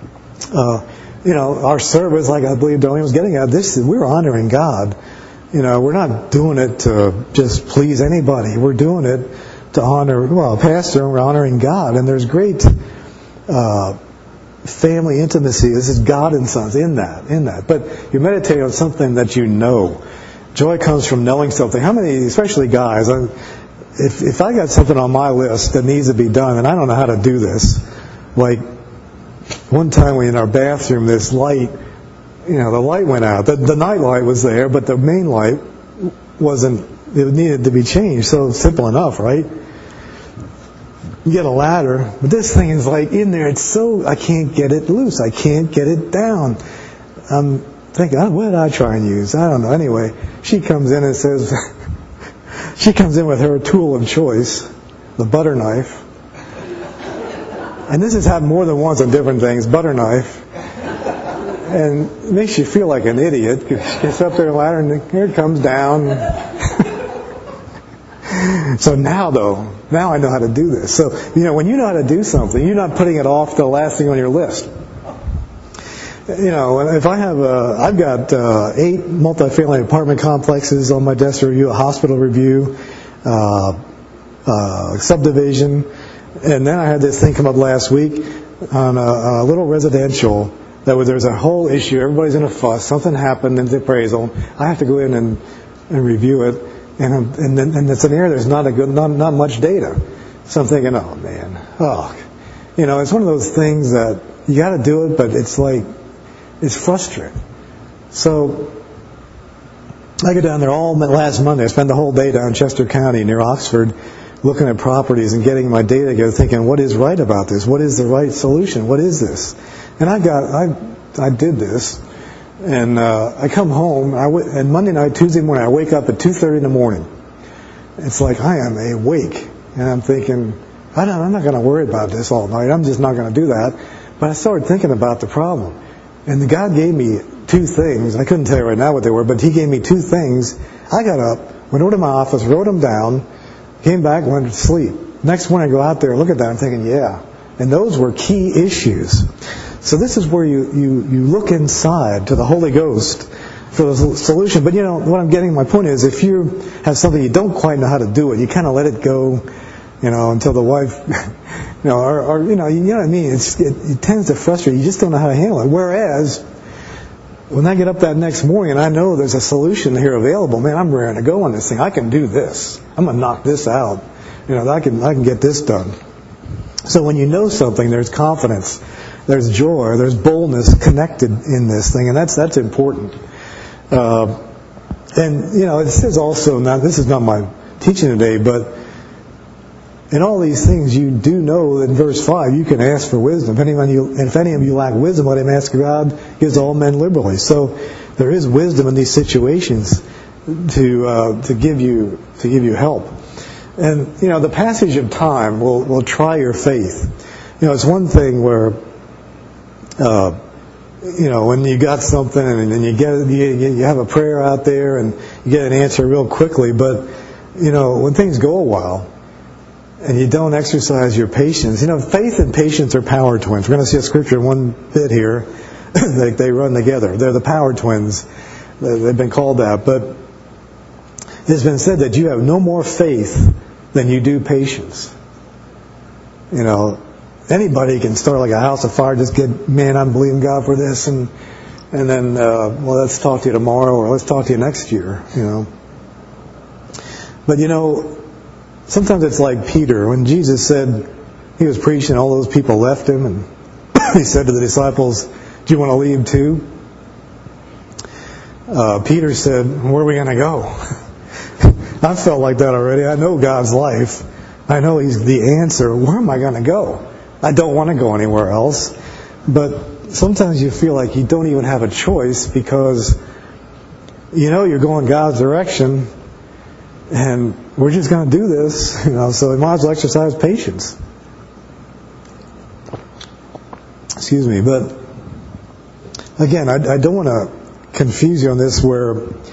uh, you know, our service, like I believe Darlene was getting at, this, we're honoring God. You know, we're not doing it to just please anybody. We're doing it to honor, well, a pastor, and we're honoring God. And there's great, uh, family intimacy. This is God and sons in that, in that. But you're meditating on something that you know. Joy comes from knowing something. How many, especially guys, I, if if I got something on my list that needs to be done, and I don't know how to do this, like one time we in our bathroom, this light, you know, the light went out. The, the night light was there, but the main light wasn't. It needed to be changed. So simple enough, right? You get a ladder, but this thing is like in there. It's so, I can't get it loose. I can't get it down. I'm thinking, oh, what did I try and use? I don't know. Anyway, she comes in and says, she comes in with her tool of choice, the butter knife. And this has happened more than once on different things, butter knife. And it makes you feel like an idiot. She gets up there a ladder and here it comes down. So now, though, now I know how to do this. So, you know, when you know how to do something, you're not putting it off to the last thing on your list. You know, if I have, a, I've got uh, eight multifamily apartment complexes on my desk to review, a hospital review, uh, uh, subdivision, and then I had this thing come up last week on a, a little residential that was, there's a whole issue. Everybody's in a fuss. Something happened in the appraisal. I have to go in and, and review it. And and then and it's an area there's not a good not not much data. So I'm thinking, oh man, oh, you know, it's one of those things that you got to do it, but it's like it's frustrating. So I go down there all last Monday. I spent the whole day down in Chester County near Oxford, looking at properties and getting my data together, thinking, what is right about this? What is the right solution? What is this? And I got I I did this. And uh, I come home, I w- and Monday night, Tuesday morning, I wake up at two thirty in the morning. It's like I am awake. And I'm thinking, I don't, I'm not going to worry about this all night. I'm just not going to do that. But I started thinking about the problem. And God gave me two things. I couldn't tell you right now what they were, but He gave me two things. I got up, went over to my office, wrote them down, came back, went to sleep. Next morning I go out there and look at that, I'm thinking, yeah. And those were key issues. So this is where you, you, you look inside to the Holy Ghost for the solution. But you know, what I'm getting, my point is, if you have something you don't quite know how to do it, you kind of let it go, you know, until the wife, you know, or, or you know, you know what I mean? It's, it, it tends to frustrate you. You just don't know how to handle it. Whereas, when I get up that next morning and I know there's a solution here available, man, I'm raring to go on this thing. I can do this. I'm going to knock this out. You know, I can I can get this done. So when you know something, there's confidence. There's joy, there's boldness connected in this thing, and that's that's important. Uh, and you know, it says also, now this is not my teaching today, but in all these things, you do know that in verse five, you can ask for wisdom. If anyone you, if any of you lack wisdom, let him ask God. Gives all men liberally. So there is wisdom in these situations to uh, to give you to give you help. And you know, the passage of time will will try your faith. You know, it's one thing where. Uh, you know, when you got something and, and you get you, you have a prayer out there and you get an answer real quickly. But, you know, when things go a while and you don't exercise your patience, you know, faith and patience are power twins. We're going to see a scripture in one bit here. they, they run together. They're the power twins. They've been called that. But it's been said that you have no more faith than you do patience. You know, anybody can start like a house of fire, just get, man, I'm believing God for this, and and then, uh, well, let's talk to you tomorrow, or let's talk to you next year, you know. But, you know, sometimes it's like Peter. When Jesus said, he was preaching, all those people left him, and he said to the disciples, do you want to leave too? Uh, Peter said, where are we going to go? I felt like that already. I know God's life. I know He's the answer. Where am I going to go? I don't want to go anywhere else. But sometimes you feel like you don't even have a choice because you know you're going God's direction and we're just going to do this. You know, so we might as well exercise patience. Excuse me. But again, I, I don't want to confuse you on this where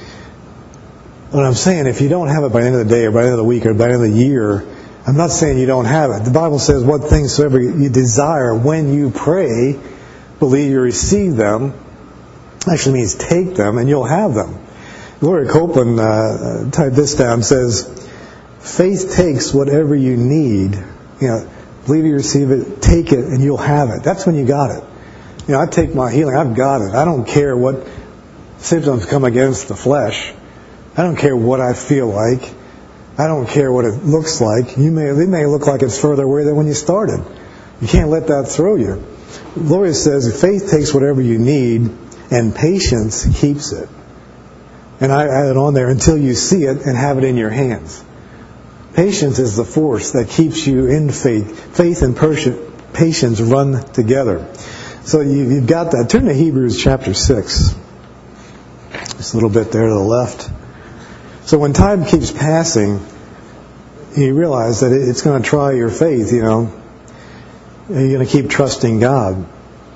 what I'm saying, if you don't have it by the end of the day or by the end of the week or by the end of the year, I'm not saying you don't have it. The Bible says, what things soever you desire when you pray, believe you receive them. Actually means take them and you'll have them. Gloria Copeland uh, typed this down, says, faith takes whatever you need. You know, believe you receive it, take it, and you'll have it. That's when you got it. You know, I take my healing, I've got it. I don't care what symptoms come against the flesh. I don't care what I feel like. I don't care what it looks like. You may, it may look like it's further away than when you started. You can't let that throw you. Gloria says, faith takes whatever you need, and patience keeps it. And I added on there, until you see it and have it in your hands. Patience is the force that keeps you in faith. Faith and patience run together. So you've got that. Turn to Hebrews chapter six. Just a little bit there to the left. So when time keeps passing, you realize that it's going to try your faith, you know. You're going to keep trusting God.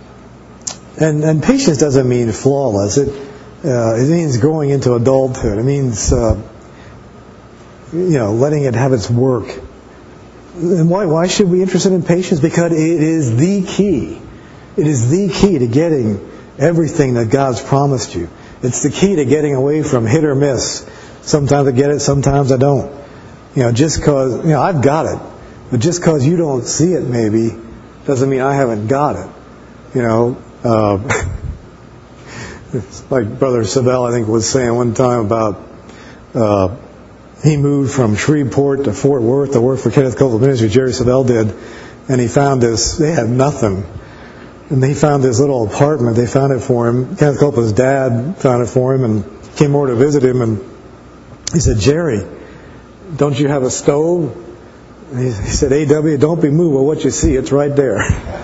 And and patience doesn't mean flawless. It uh, it means growing into adulthood. It means, uh, you know, letting it have its work. And why why should we be interested in patience? Because it is the key. It is the key to getting everything that God's promised you. It's the key to getting away from hit or miss. Sometimes I get it, sometimes I don't. You know, just because, you know, I've got it. But just because you don't see it maybe, doesn't mean I haven't got it. You know, uh, it's like Brother Sabell, I think, was saying one time about, uh, he moved from Shreveport to Fort Worth to work for Kenneth Copeland Ministry, Jerry Sabell did, and he found this, they had nothing. And he found this little apartment, they found it for him. Kenneth Copeland's dad found it for him and came over to visit him, and he said, Jerry, don't you have a stove? And he said, A W, don't be moved by what you see. It's right there.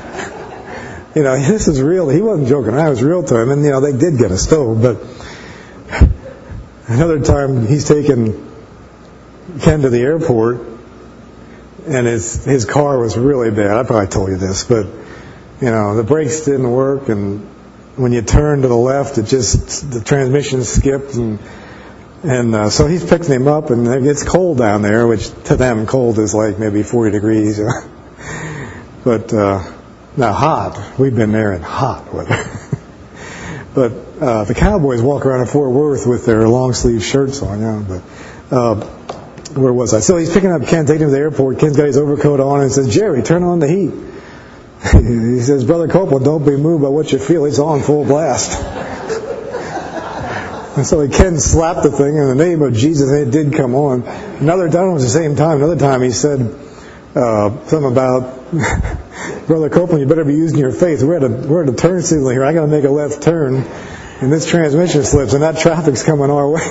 You know, this is real. He wasn't joking. I was real to him. And, you know, they did get a stove. But another time he's taken Ken to the airport, and his his car was really bad. I probably told you this. But, you know, the brakes didn't work. And when you turned to the left, it just, the transmission skipped. And And uh, so he's picking him up, and it's cold down there, which to them cold is like maybe forty degrees. But uh, now hot, we've been there in hot weather. But uh, the cowboys walk around in Fort Worth with their long sleeve shirts on. You know, but uh, where was I? So he's picking up Ken, taking him to the airport. Ken's got his overcoat on, and says, Jerry, turn on the heat. He says, Brother Copeland, don't be moved by what you feel. It's on full blast. And so Ken slapped the thing in the name of Jesus, and it did come on. Another time, it was the same time, another time he said uh, something about, Brother Copeland, you better be using your faith. We're at a, we're at a turn signal here. I got to make a left turn, and this transmission slips, and that traffic's coming our way.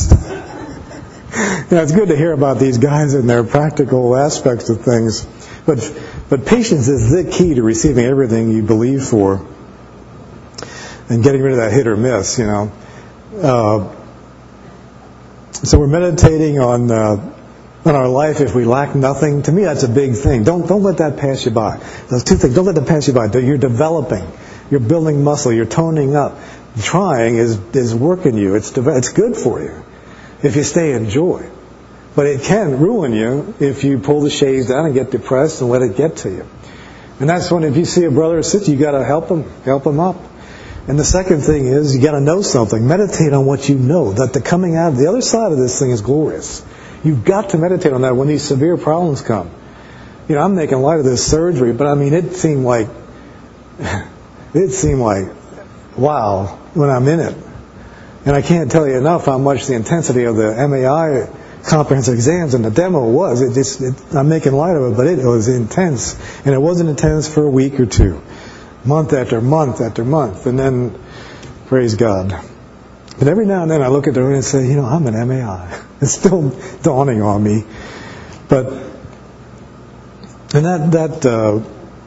You know, it's good to hear about these guys and their practical aspects of things. But, but patience is the key to receiving everything you believe for and getting rid of that hit or miss, you know. Uh, so we're meditating on uh, on our life if we lack nothing. To me, that's a big thing. Don't don't let that pass you by. Those two things. Don't let that pass you by. You're developing. You're building muscle. You're toning up. Trying is is working you. It's it's good for you if you stay in joy. But it can ruin you if you pull the shades down and get depressed and let it get to you. And that's when, if you see a brother or sister, you got to help them, help them up. And the second thing is, you got to know something. Meditate on what you know. That the coming out of the other side of this thing is glorious. You've got to meditate on that when these severe problems come. You know, I'm making light of this surgery, but I mean, it seemed like, it seemed like, wow, when I'm in it. And I can't tell you enough how much the intensity of the M A I comprehensive exams and the demo was. It just, it, I'm making light of it, but it was intense. And it wasn't intense for a week or two. Month after month after month. And then, praise God. But every now and then I look at the room and say, you know, I'm an M A I. It's still dawning on me. But, and that, that, uh,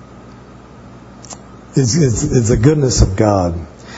is, is, is the goodness of God.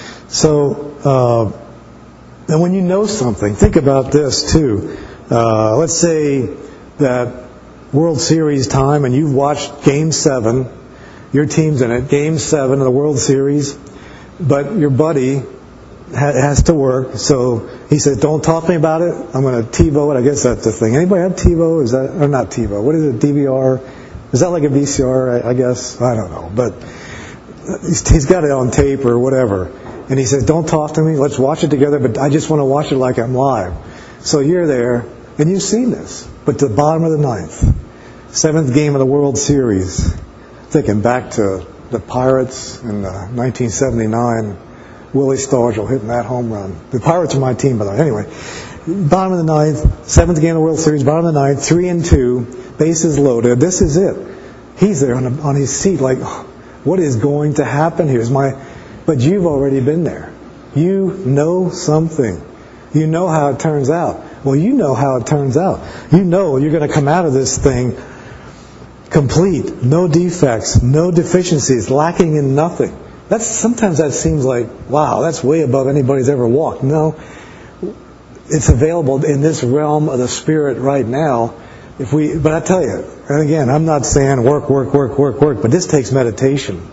So, uh, and when you know something, think about this too. Uh, let's say that World Series time and you've watched Game seven, your team's in it, Game seven of the World Series, but your buddy ha- has to work, so he said, don't talk to me about it, I'm going to TiVo it. I guess that's the thing. Anybody have TiVo? Is that, or not TiVo, what is it, D V R? Is that like a V C R, I, I guess? I don't know, but he's, he's got it on tape or whatever. And he says, don't talk to me, let's watch it together, but I just want to watch it like I'm live. So you're there, and you've seen this, but to the bottom of the ninth, seventh game of the World Series, thinking back to the Pirates in uh, nineteen seventy-nine, Willie Stargell hitting that home run. The Pirates are my team, by the way. Anyway, bottom of the ninth, seventh game of the World Series, bottom of the ninth, three and two, bases loaded. This is it. He's there on, a, on his seat, like, what is going to happen here? Is my, but you've already been there. You know something. You know how it turns out. Well, you know how it turns out. You know you're going to come out of this thing complete, no defects, no deficiencies, lacking in nothing. That's sometimes that seems like, wow, that's way above anybody's ever walked. No, it's available in this realm of the Spirit right now. If we, but I tell you, and again, I'm not saying work, work, work, work, work, but this takes meditation.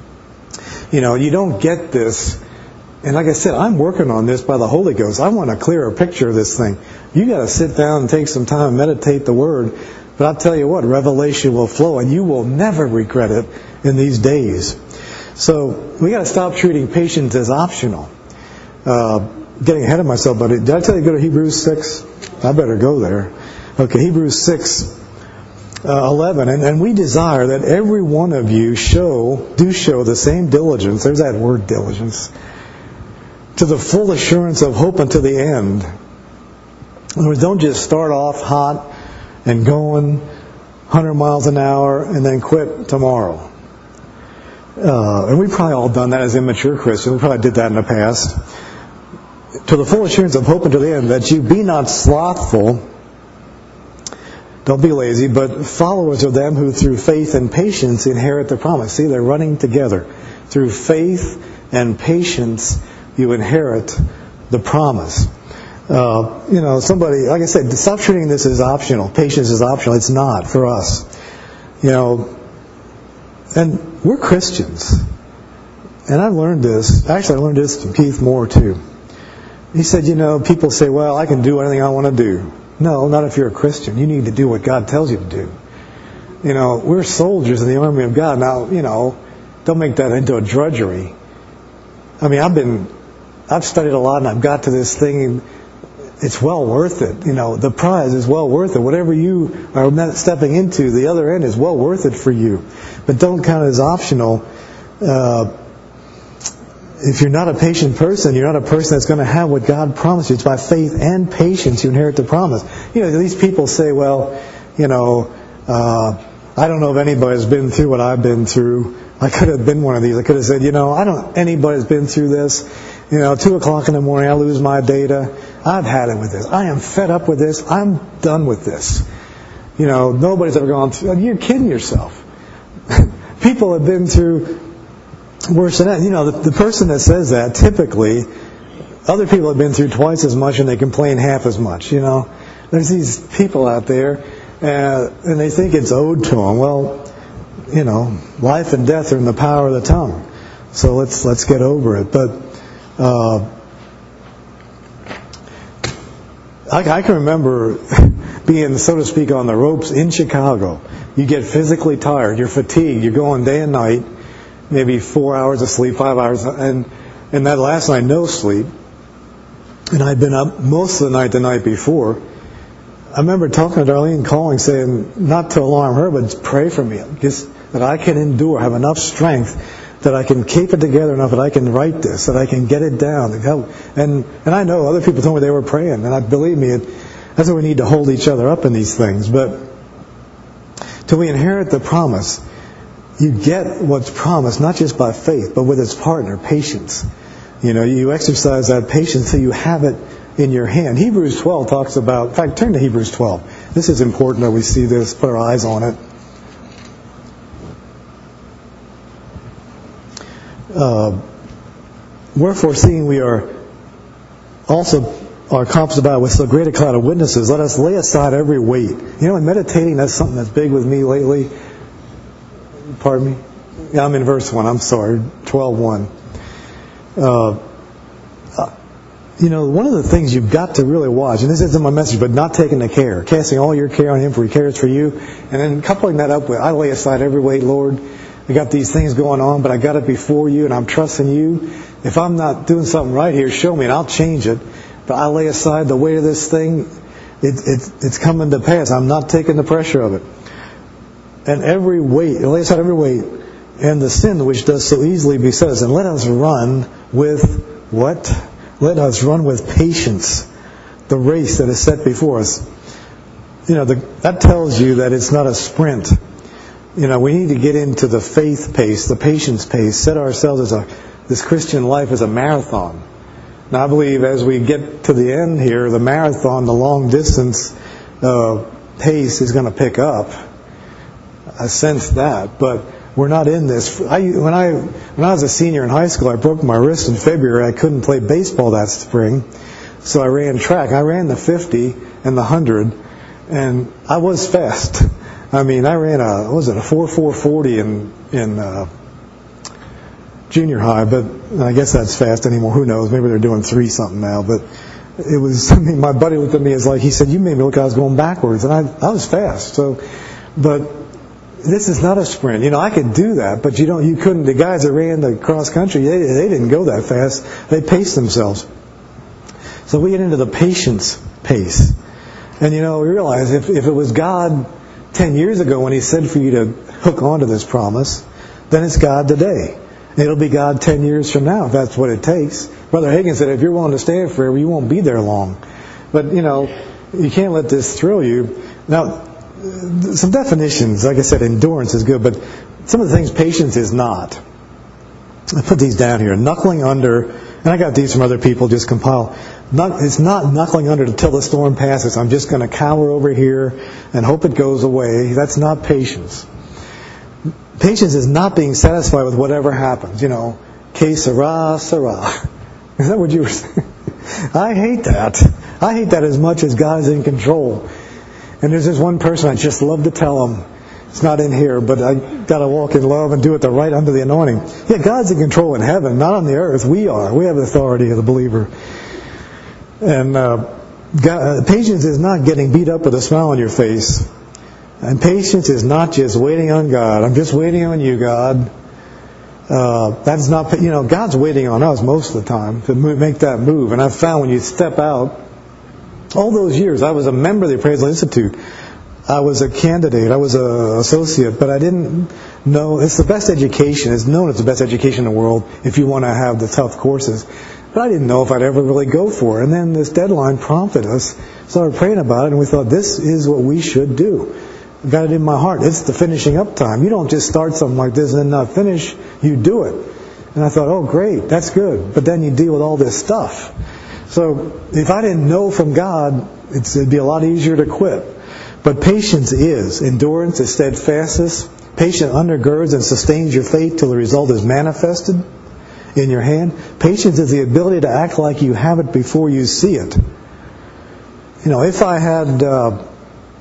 You know, you don't get this. And like I said, I'm working on this by the Holy Ghost. I want a clearer picture of this thing. You got to sit down and take some time and meditate the Word. But I'll tell you what, revelation will flow, and you will never regret it in these days. So we got to stop treating patience as optional. Uh, getting ahead of myself, but did I tell you to go to Hebrews six? I better go there. Okay, Hebrews six, uh, eleven. And, and we desire that every one of you show, do show the same diligence. There's that word, diligence. To the full assurance of hope unto the end. In other words, don't just start off hot and going one hundred miles an hour and then quit tomorrow. Uh, and we've probably all done that as immature Christians. We probably did that in the past. To the full assurance of hope unto the end, that you be not slothful, don't be lazy, but followers of them who through faith and patience inherit the promise. See, they're running together. Through faith and patience, you inherit the promise. Uh, you know, somebody, like I said, stop treating this as optional. Patience is optional. It's not for us. You know, and we're Christians. And I learned this. Actually, I learned this from Keith Moore, too. He said, you know, people say, well, I can do anything I want to do. No, not if you're a Christian. You need to do what God tells you to do. You know, we're soldiers in the army of God. Now, you know, don't make that into a drudgery. I mean, I've been, I've studied a lot and I've got to this thing, and it's well worth it. You know, the prize is well worth it. Whatever you are stepping into, the other end is well worth it for you. But don't count it as optional. Uh, if you're not a patient person, you're not a person that's going to have what God promised you. It's by faith and patience you inherit the promise. You know, these people say, well, you know, uh, I don't know if anybody's been through what I've been through. I could have been one of these. I could have said, you know, I don't, anybody's been through this. You know, two o'clock in the morning, I lose my data. I've had it with this. I am fed up with this. I'm done with this. You know, nobody's ever gone through. You're kidding yourself. People have been through worse than that. You know, the, the person that says that, typically, other people have been through twice as much and they complain half as much. You know, there's these people out there, uh, and they think it's owed to them. Well, you know, life and death are in the power of the tongue. So let's let's get over it. But uh, I, I can remember being, so to speak, on the ropes in Chicago. You get physically tired. You're fatigued. You're going day and night, maybe four hours of sleep, five hours, and and that last night, no sleep. And I'd been up most of the night the night before. I remember talking to Darlene, calling, saying, not to alarm her, but pray for me, just that I can endure, have enough strength, that I can keep it together enough that I can write this, that I can get it down. And and I know other people told me they were praying, and I believe me, it, that's why we need to hold each other up in these things. But till we inherit the promise, you get what's promised, not just by faith, but with its partner, patience. You know, you exercise that patience till you have it in your hand. Hebrews twelve talks about, in fact, turn to Hebrews twelve. This is important that we see this, put our eyes on it. Uh, Wherefore, seeing we are also are compassed about with so great a cloud of witnesses, let us lay aside every weight. You know, in meditating, that's something that's big with me lately. Pardon me? Yeah, I'm in verse one. I'm sorry, twelve one. Uh, uh, you know, one of the things you've got to really watch, and this isn't my message, but not taking the care, casting all your care on Him, for He cares for you, and then coupling that up with, I lay aside every weight, Lord. I got these things going on, but I got it before you, and I'm trusting you. If I'm not doing something right here, show me, and I'll change it. But I lay aside the weight of this thing. It, it, it's coming to pass. I'm not taking the pressure of it. And every weight, lay aside every weight, and the sin which does so easily beset us, and let us run with what? Let us run with patience the race that is set before us. You know, the, that tells you that it's not a sprint. You know, we need to get into the faith pace, the patience pace, set ourselves as a, this Christian life as a marathon. Now, I believe as we get to the end here, the marathon, the long distance uh, pace is going to pick up. I sense that, but we're not in this. I, when I when I was a senior in high school, I broke my wrist in February. I couldn't play baseball that spring, so I ran track. I ran the fifty and the one hundred, and I was fast. I mean, I ran a, what was it, a four four forty in in uh, junior high, but I guess that's fast anymore. Who knows? Maybe they're doing three something now. But it was. I mean, my buddy looked at me as like he said, "You made me look like I was going backwards," and I I was fast. So, but this is not a sprint. You know, I could do that, but you don't. You couldn't. The guys that ran the cross country, they they didn't go that fast. They paced themselves. So we get into the patience pace, and you know, we realize if if it was God ten years ago when He said for you to hook onto this promise, then it's God today. It'll be God ten years from now if that's what it takes. Brother Hagin said, if you're willing to stand forever, you won't be there long. But you know, you can't let this thrill you. Now, some definitions, like I said, endurance is good, but some of the things patience is not. I put these down here. Knuckling under, and I got these from other people, just compile. It's not knuckling under until the storm passes. I'm just going to cower over here and hope it goes away. That's not patience. Patience is not being satisfied with whatever happens. You know, que sera, sera. Is that what you were saying? I hate that. I hate that as much as God is in control. And there's this one person I just love to tell him, it's not in here, but I got to walk in love and do it the right under the anointing. Yeah, God's in control in heaven, not on the earth. We are. We have the authority of the believer. And uh, God, patience is not getting beat up with a smile on your face. And patience is not just waiting on God. I'm just waiting on you, God. Uh, that's not, you know, God's waiting on us most of the time to move, make that move. And I've found when you step out, all those years, I was a member of the Appraisal Institute. I was a candidate. I was an associate, but I didn't know. It's the best education. It's known as the best education in the world if you want to have the tough courses. But I didn't know if I'd ever really go for it. And then this deadline prompted us. Started praying about it, and we thought, this is what we should do. I got it in my heart. It's the finishing up time. You don't just start something like this and then not finish. You do it. And I thought, oh, great, that's good. But then you deal with all this stuff. So if I didn't know from God, it's, it'd be a lot easier to quit. But patience is. Endurance is steadfastness. Patience undergirds and sustains your faith till the result is manifested in your hand. Patience is the ability to act like you have it before you see it. You know, if I had, uh,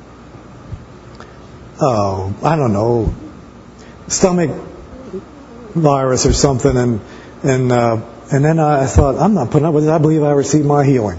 uh, I don't know, stomach virus or something, and and uh, and then I thought, I'm not putting up with it. I believe I received my healing.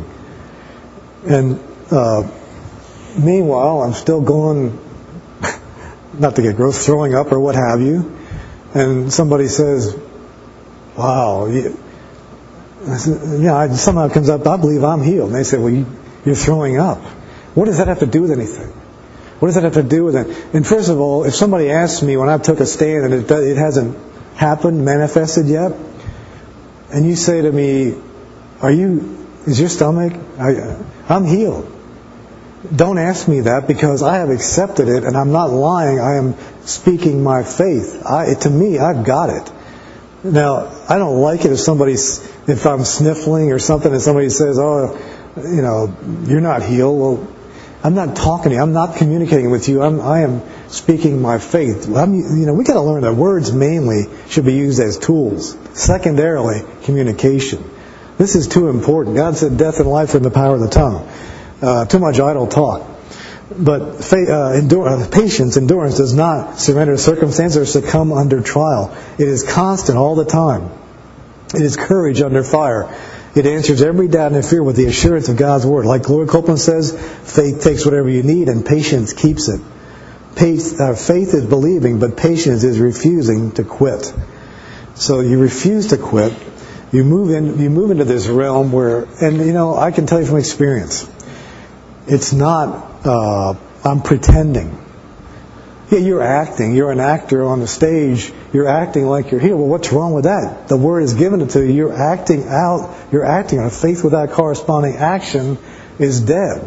And uh, meanwhile, I'm still going, not to get gross, throwing up or what have you. And somebody says, "Wow, you, I said, yeah." I, somehow it comes up, "I believe I'm healed." And they say, "Well, you, you're throwing up." What does that have to do with anything? What does that have to do with it? And first of all, if somebody asks me when I took a stand and it, it hasn't happened, manifested yet, and you say to me, "Are you? Is your stomach?" I, I'm healed. Don't ask me that, because I have accepted it, and I'm not lying. I am speaking my faith. I, to me, I've got it. Now, I don't like it if somebody's, if I'm sniffling or something, and somebody says, "Oh, you know, you're not healed." Well, I'm not talking to you. I'm not communicating with you. I'm, I am speaking my faith. I'm, you know, we got to learn that words mainly should be used as tools. Secondarily, communication. This is too important. God said death and life are in the power of the tongue. Uh, too much idle talk. But faith, uh, endure, uh, patience, endurance does not surrender to circumstances or succumb under trial. It is constant all the time. It is courage under fire. It answers every doubt and fear with the assurance of God's Word. Like Lloyd Copeland says, faith takes whatever you need and patience keeps it. Faith, uh, faith is believing, but patience is refusing to quit. So you refuse to quit. You move in. You move into this realm where, and you know, I can tell you from experience, it's not, uh, I'm pretending. Yeah, you're acting. You're an actor on the stage. You're acting like you're here. Well, what's wrong with that? The Word is given to you. You're acting out. You're acting on faith without corresponding action is dead.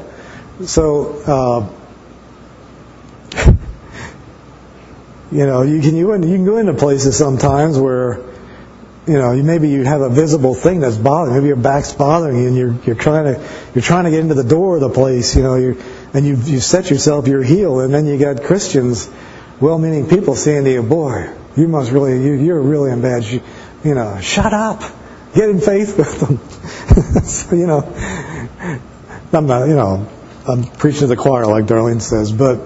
So, uh, you know, you can you, you can go into places sometimes where, you know, you, maybe you have a visible thing that's bothering. Maybe your back's bothering you, and you're you're trying to you're trying to get into the door of the place. You know, you and you you set yourself you're healed, and then you got Christians, well-meaning people saying to you, "Boy, you must really you, you're really in bad. You, you know, shut up, get in faith with them." So, you know, I'm not. You know, I'm preaching to the choir, like Darlene says, but.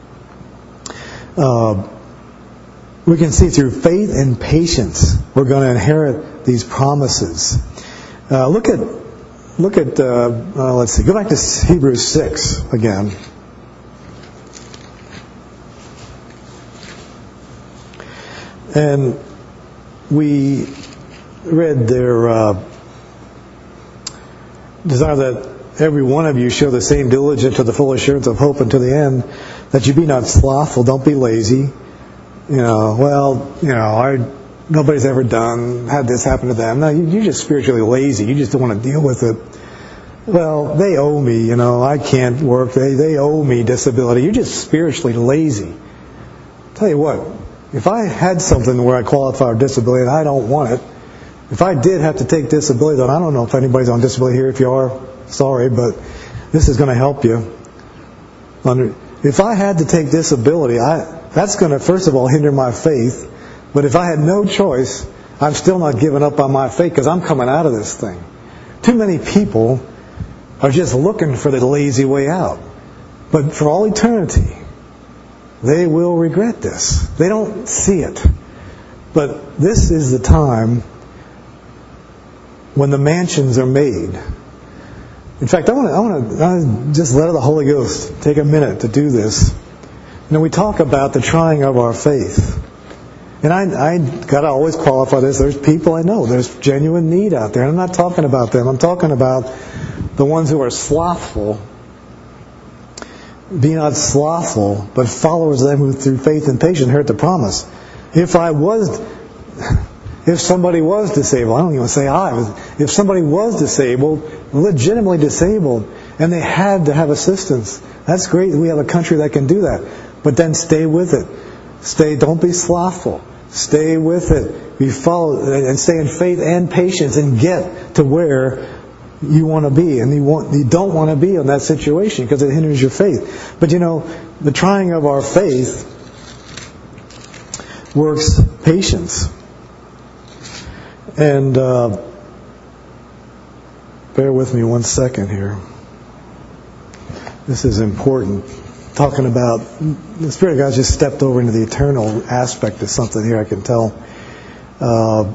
Uh, We can see through faith and patience we're going to inherit these promises. Uh, look at, look at. Uh, uh, let's see. Go back to Hebrews six again. And we read their uh, desire that every one of you show the same diligence to the full assurance of hope unto the end, that you be not slothful, don't be lazy. You know, well, you know, I nobody's ever done had this happen to them. No, you, you're just spiritually lazy. You just don't want to deal with it. Well, they owe me. You know, I can't work. They they owe me disability. You're just spiritually lazy. Tell you what, if I had something where I qualify for disability and I don't want it, if I did have to take disability, then I don't know if anybody's on disability here. If you are, sorry, but this is going to help you. Under, if I had to take disability, I. That's going to, first of all, hinder my faith. But if I had no choice, I'm still not giving up on my faith, because I'm coming out of this thing. Too many people are just looking for the lazy way out. But for all eternity, they will regret this. They don't see it. But this is the time when the mansions are made. In fact, I want to, I want to, I want to just let the Holy Ghost take a minute to do this. You know, we talk about the trying of our faith. And I, I got to always qualify this. There's people I know. There's genuine need out there. And I'm not talking about them. I'm talking about the ones who are slothful. Be not slothful, but followers of them who through faith and patience inherit the promise. If I was, if somebody was disabled, I don't even say I was, if somebody was disabled, legitimately disabled, and they had to have assistance, that's great. We have a country that can do that. But then stay with it. Stay. Don't be slothful. Stay with it. You follow and stay in faith and patience, and get to where you want to be. And you want, you don't want to be in that situation because it hinders your faith. But you know, the trying of our faith works patience. And uh, bear with me one second here. This is important. Talking about, the Spirit of God just stepped over into the eternal aspect of something here, I can tell. Uh,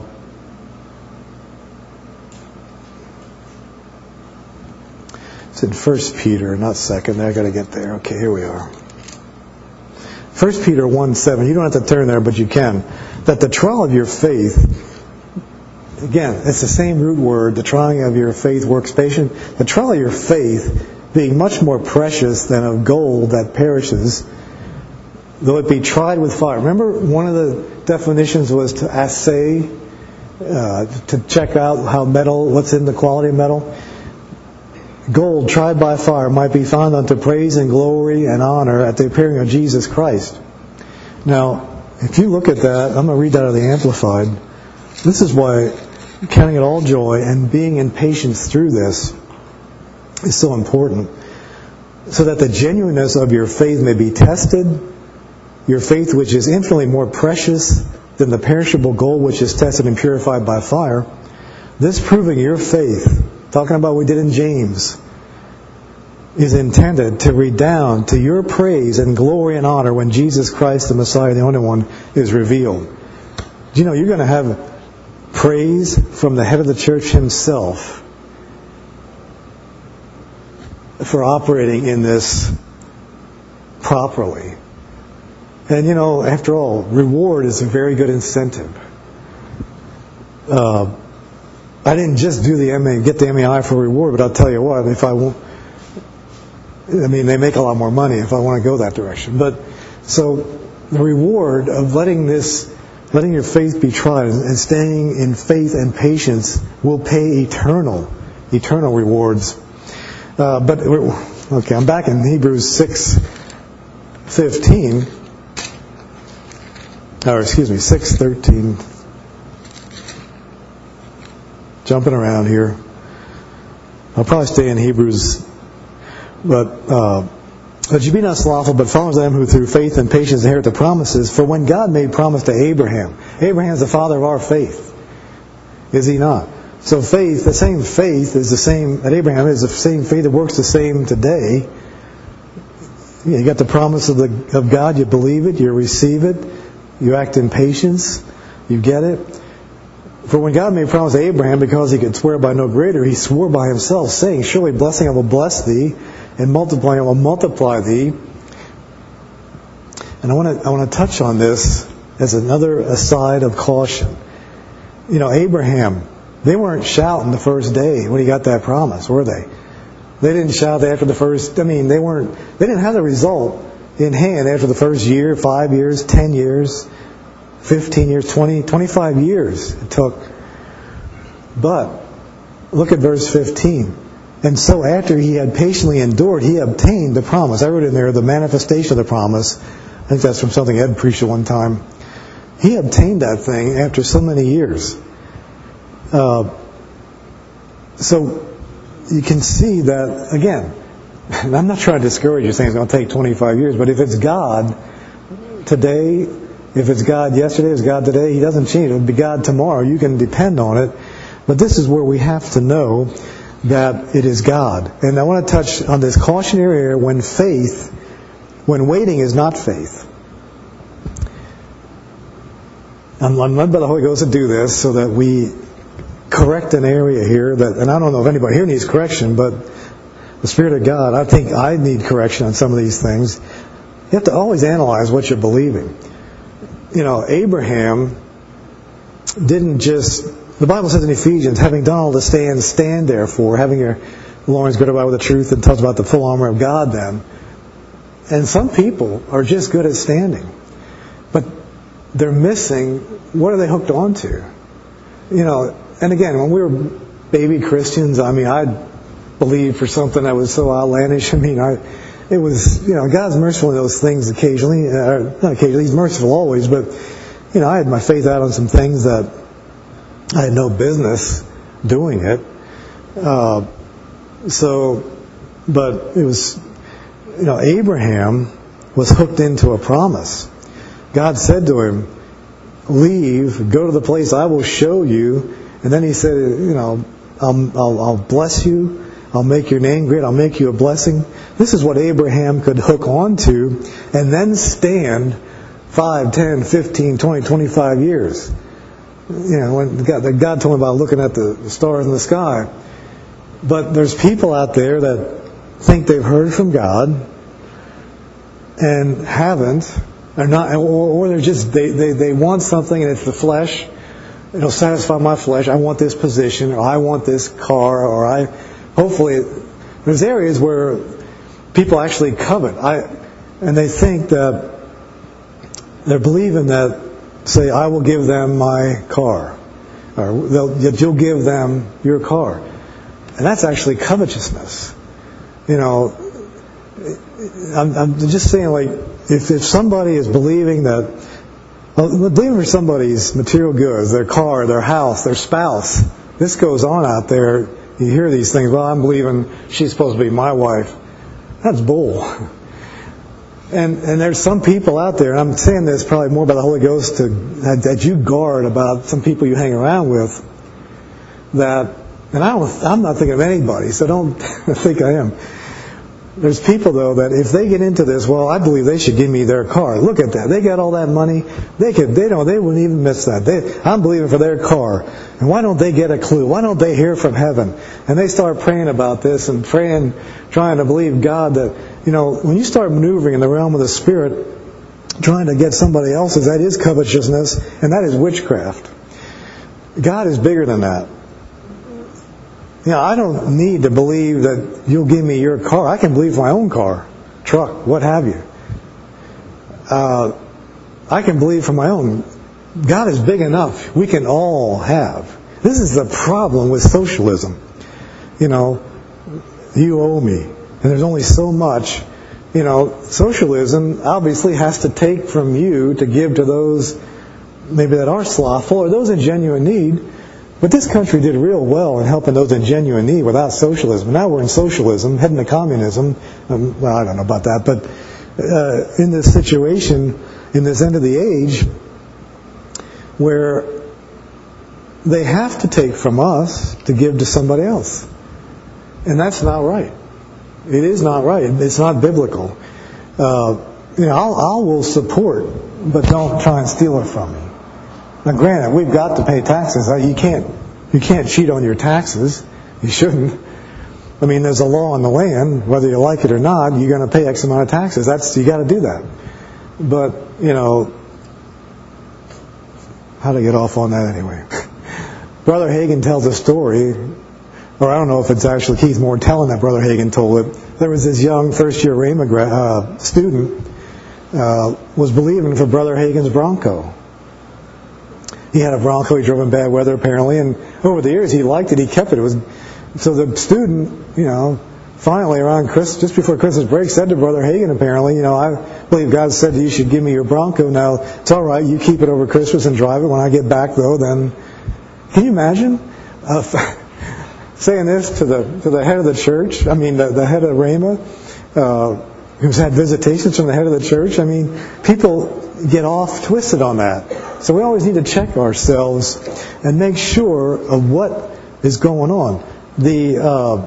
it's in First Peter, not Second. I got to get there. Okay, here we are. First Peter one seven. You don't have to turn there, but you can. That the trial of your faith, again, it's the same root word. The trying of your faith works patience. The trial of your faith, being much more precious than of gold that perishes, though it be tried with fire. Remember, one of the definitions was to assay, uh, to check out how metal, what's in the quality of metal. Gold tried by fire might be found unto praise and glory and honor at the appearing of Jesus Christ. Now, if you look at that, I'm going to read that out of the Amplified. This is why counting it all joy and being in patience through this is so important. So that the genuineness of your faith may be tested, your faith which is infinitely more precious than the perishable gold which is tested and purified by fire, this proving your faith, talking about what we did in James, is intended to redound to your praise and glory and honor when Jesus Christ, the Messiah, the only one, is revealed. Do you know you're going to have praise from the head of the church himself for operating in this properly? And you know, after all, reward is a very good incentive. Uh, I didn't just do the M A, get the M A I for reward, but I'll tell you what, if I won't, I mean, they make a lot more money if I want to go that direction. But so the reward of letting this, letting your faith be tried and staying in faith and patience will pay eternal, eternal rewards. Uh, but okay, I'm back in Hebrews six fifteen, or excuse me, six thirteen. Jumping around here. I'll probably stay in Hebrews, but uh, that you be not slothful, but follow them who through faith and patience inherit the promises. For when God made promise to Abraham, Abraham is the father of our faith, is he not? So faith, the same faith is the same that Abraham is the same faith that works the same today. You got the promise of the of God, you believe it, you receive it, you act in patience, you get it. For when God made promise to Abraham, because he could swear by no greater, he swore by himself, saying, surely blessing I will bless thee, and multiplying I will multiply thee. And I want to I want to touch on this as another aside of caution. You know, Abraham, they weren't shouting the first day when he got that promise, were they? They didn't shout after the first, I mean, they weren't, they didn't have the result in hand after the first year, five years, ten years, fifteen years, twenty, twenty-five years it took. But look at verse fifteen. And so after he had patiently endured, he obtained the promise. I wrote in there the manifestation of the promise. I think that's from something Ed preached at one time. He obtained that thing after so many years. Uh, so you can see that, again, and I'm not trying to discourage you saying it's going to take twenty-five years, but if it's God today, if it's God yesterday, it's God today, he doesn't change. It'll be God tomorrow. You can depend on it. But this is where we have to know that it is God. And I want to touch on this cautionary area when faith, when waiting is not faith. I'm, I'm led by the Holy Ghost to do this so that we correct an area here that, and I don't know if anybody here needs correction, but the Spirit of God, I think I need correction on some of these things. You have to always analyze what you're believing. You know, Abraham didn't just, the Bible says in Ephesians, having done all to stand, stand therefore, having your loins girded about with the truth, and tells about the full armor of God then. And some people are just good at standing. But they're missing, what are they hooked on to? You know, and again, when we were baby Christians, I mean, I believed for something that was so outlandish. I mean, I, it was, you know, God's merciful in those things occasionally. Uh, not occasionally, He's merciful always, but, you know, I had my faith out on some things that I had no business doing it. Uh, so, but it was, you know, Abraham was hooked into a promise. God said to him, leave, go to the place I will show you. And then he said, you know, I'll, I'll, I'll bless you. I'll make your name great. I'll make you a blessing. This is what Abraham could hook on to and then stand five, ten, fifteen, twenty, twenty-five years. You know, when God, God told me about looking at the, the stars in the sky. But there's people out there that think they've heard from God and haven't, or not, or, or they're just they, they, they want something and it's the flesh. It'll satisfy my flesh. I want this position, or I want this car, or I. Hopefully, there's areas where people actually covet. I, and they think that they're believing that. Say, I will give them my car, or they'll, you'll give them your car, and that's actually covetousness. You know, I'm, I'm just saying, like, if if somebody is believing that, well, believing for somebody's material goods, their car, their house, their spouse, this goes on out there. You hear these things. Well, I'm believing she's supposed to be my wife. That's bull. And and there's some people out there, and I'm saying this probably more by the Holy Ghost, to that, that you guard about some people you hang around with. That, and I don't, I'm not thinking of anybody, so don't think I am. There's people though that if they get into this, well, I believe they should give me their car. Look at that, they got all that money. They could, they don't, they wouldn't even miss that. They, I'm believing for their car, and why don't they get a clue? Why don't they hear from heaven? And they start praying about this and praying, trying to believe God that. You know, when you start maneuvering in the realm of the Spirit, trying to get somebody else's, that is covetousness, and that is witchcraft. God is bigger than that. You know, I don't need to believe that you'll give me your car. I can believe my own car, truck, what have you. Uh, I can believe for my own. God is big enough. We can all have. This is the problem with socialism. You know, you owe me. And there's only so much. You know, socialism obviously has to take from you to give to those maybe that are slothful or those in genuine need. But this country did real well in helping those in genuine need without socialism. Now we're in socialism, heading to communism. Um, well, I don't know about that. But uh, in this situation, in this end of the age, where they have to take from us to give to somebody else. And that's not right. It is not right. It's not biblical. Uh, you know, I'll, I will support, but don't try and steal it from me. Now, granted, we've got to pay taxes. You can't, you can't cheat on your taxes. You shouldn't. I mean, there's a law in the land, whether you like it or not. You're going to pay X amount of taxes. That's you got to do that. But you know, how to get off on that anyway? Brother Hagin tells a story. Or I don't know if it's actually Keith Moore telling that Brother Hagin told it. There was this young first-year Rhema uh, student uh, was believing for Brother Hagin's Bronco. He had a Bronco. He drove in bad weather apparently, and over the years he liked it. He kept it. It was so the student, you know, finally around Christmas, just before Christmas break, said to Brother Hagin apparently, you know, I believe God said you should give me your Bronco. Now it's all right. You keep it over Christmas and drive it. When I get back though, then can you imagine? Uh, Saying this to the to the head of the church, I mean the, the head of Rhema, uh, who's had visitations from the head of the church. I mean, people get off twisted on that. So we always need to check ourselves and make sure of what is going on. The uh,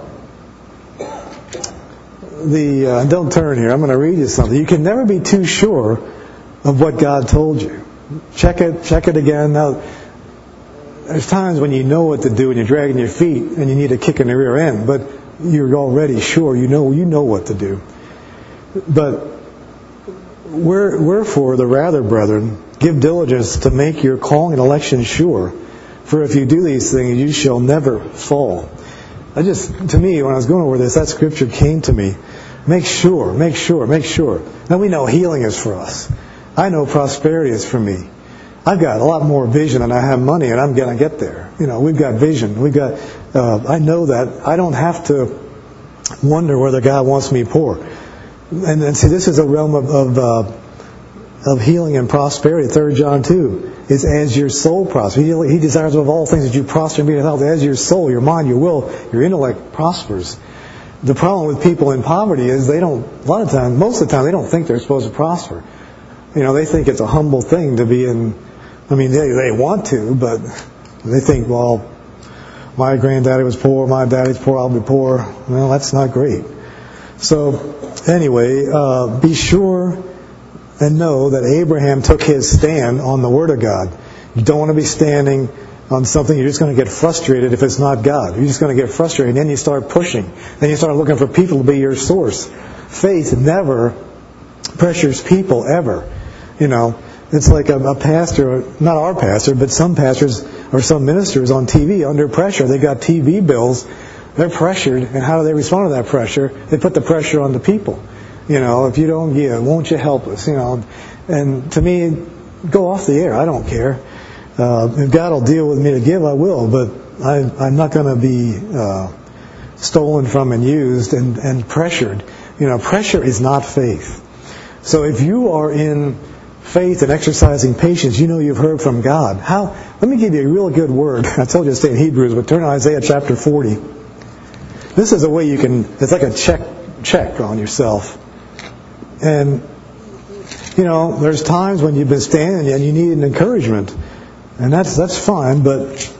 the uh, don't turn here. I'm going to read you something. You can never be too sure of what God told you. Check it. Check it again. Now, there's times when you know what to do and you're dragging your feet and you need a kick in the rear end, but you're already sure you know you know what to do. But wherefore the rather, brethren, give diligence to make your calling and election sure. For if you do these things, you shall never fall. I just, to me, when I was going over this, that scripture came to me. Make sure, make sure, make sure. Now we know healing is for us. I know prosperity is for me. I've got a lot more vision than I have money, and I'm going to get there. You know, we've got vision. We've got. Uh, I know that I don't have to wonder whether God wants me poor. And, and see, this is a realm of of, uh, of healing and prosperity. Third John two is as your soul prospers. He, he desires above all things that you prosper and be in health. As your soul, your mind, your will, your intellect prospers. The problem with people in poverty is they don't. A lot of times, most of the time, they don't think they're supposed to prosper. You know, they think it's a humble thing to be in. I mean, they they want to, but they think, well, my granddaddy was poor, my daddy's poor, I'll be poor. Well, that's not great. So, anyway, uh, be sure and know that Abraham took his stand on the Word of God. You don't want to be standing on something. You're just going to get frustrated if it's not God. You're just going to get frustrated, and then you start pushing. Then you start looking for people to be your source. Faith never pressures people, ever. You know, it's like a, a pastor, not our pastor, but some pastors or some ministers on T V under pressure. They got T V bills. They're pressured, and how do they respond to that pressure? They put the pressure on the people. You know, if you don't give, won't you help us? You know, and to me, go off the air. I don't care. Uh, if God will deal with me to give, I will. But I, I'm not going to be uh, stolen from and used and, and pressured. You know, pressure is not faith. So if you are in faith and exercising patience, you know you've heard from God. How? Let me give you a real good word. I told you to stay in Hebrews, but turn to Isaiah chapter forty. This is a way you can, it's like a check check on yourself. And, you know, there's times when you've been standing and you need an encouragement. And that's that's fine, but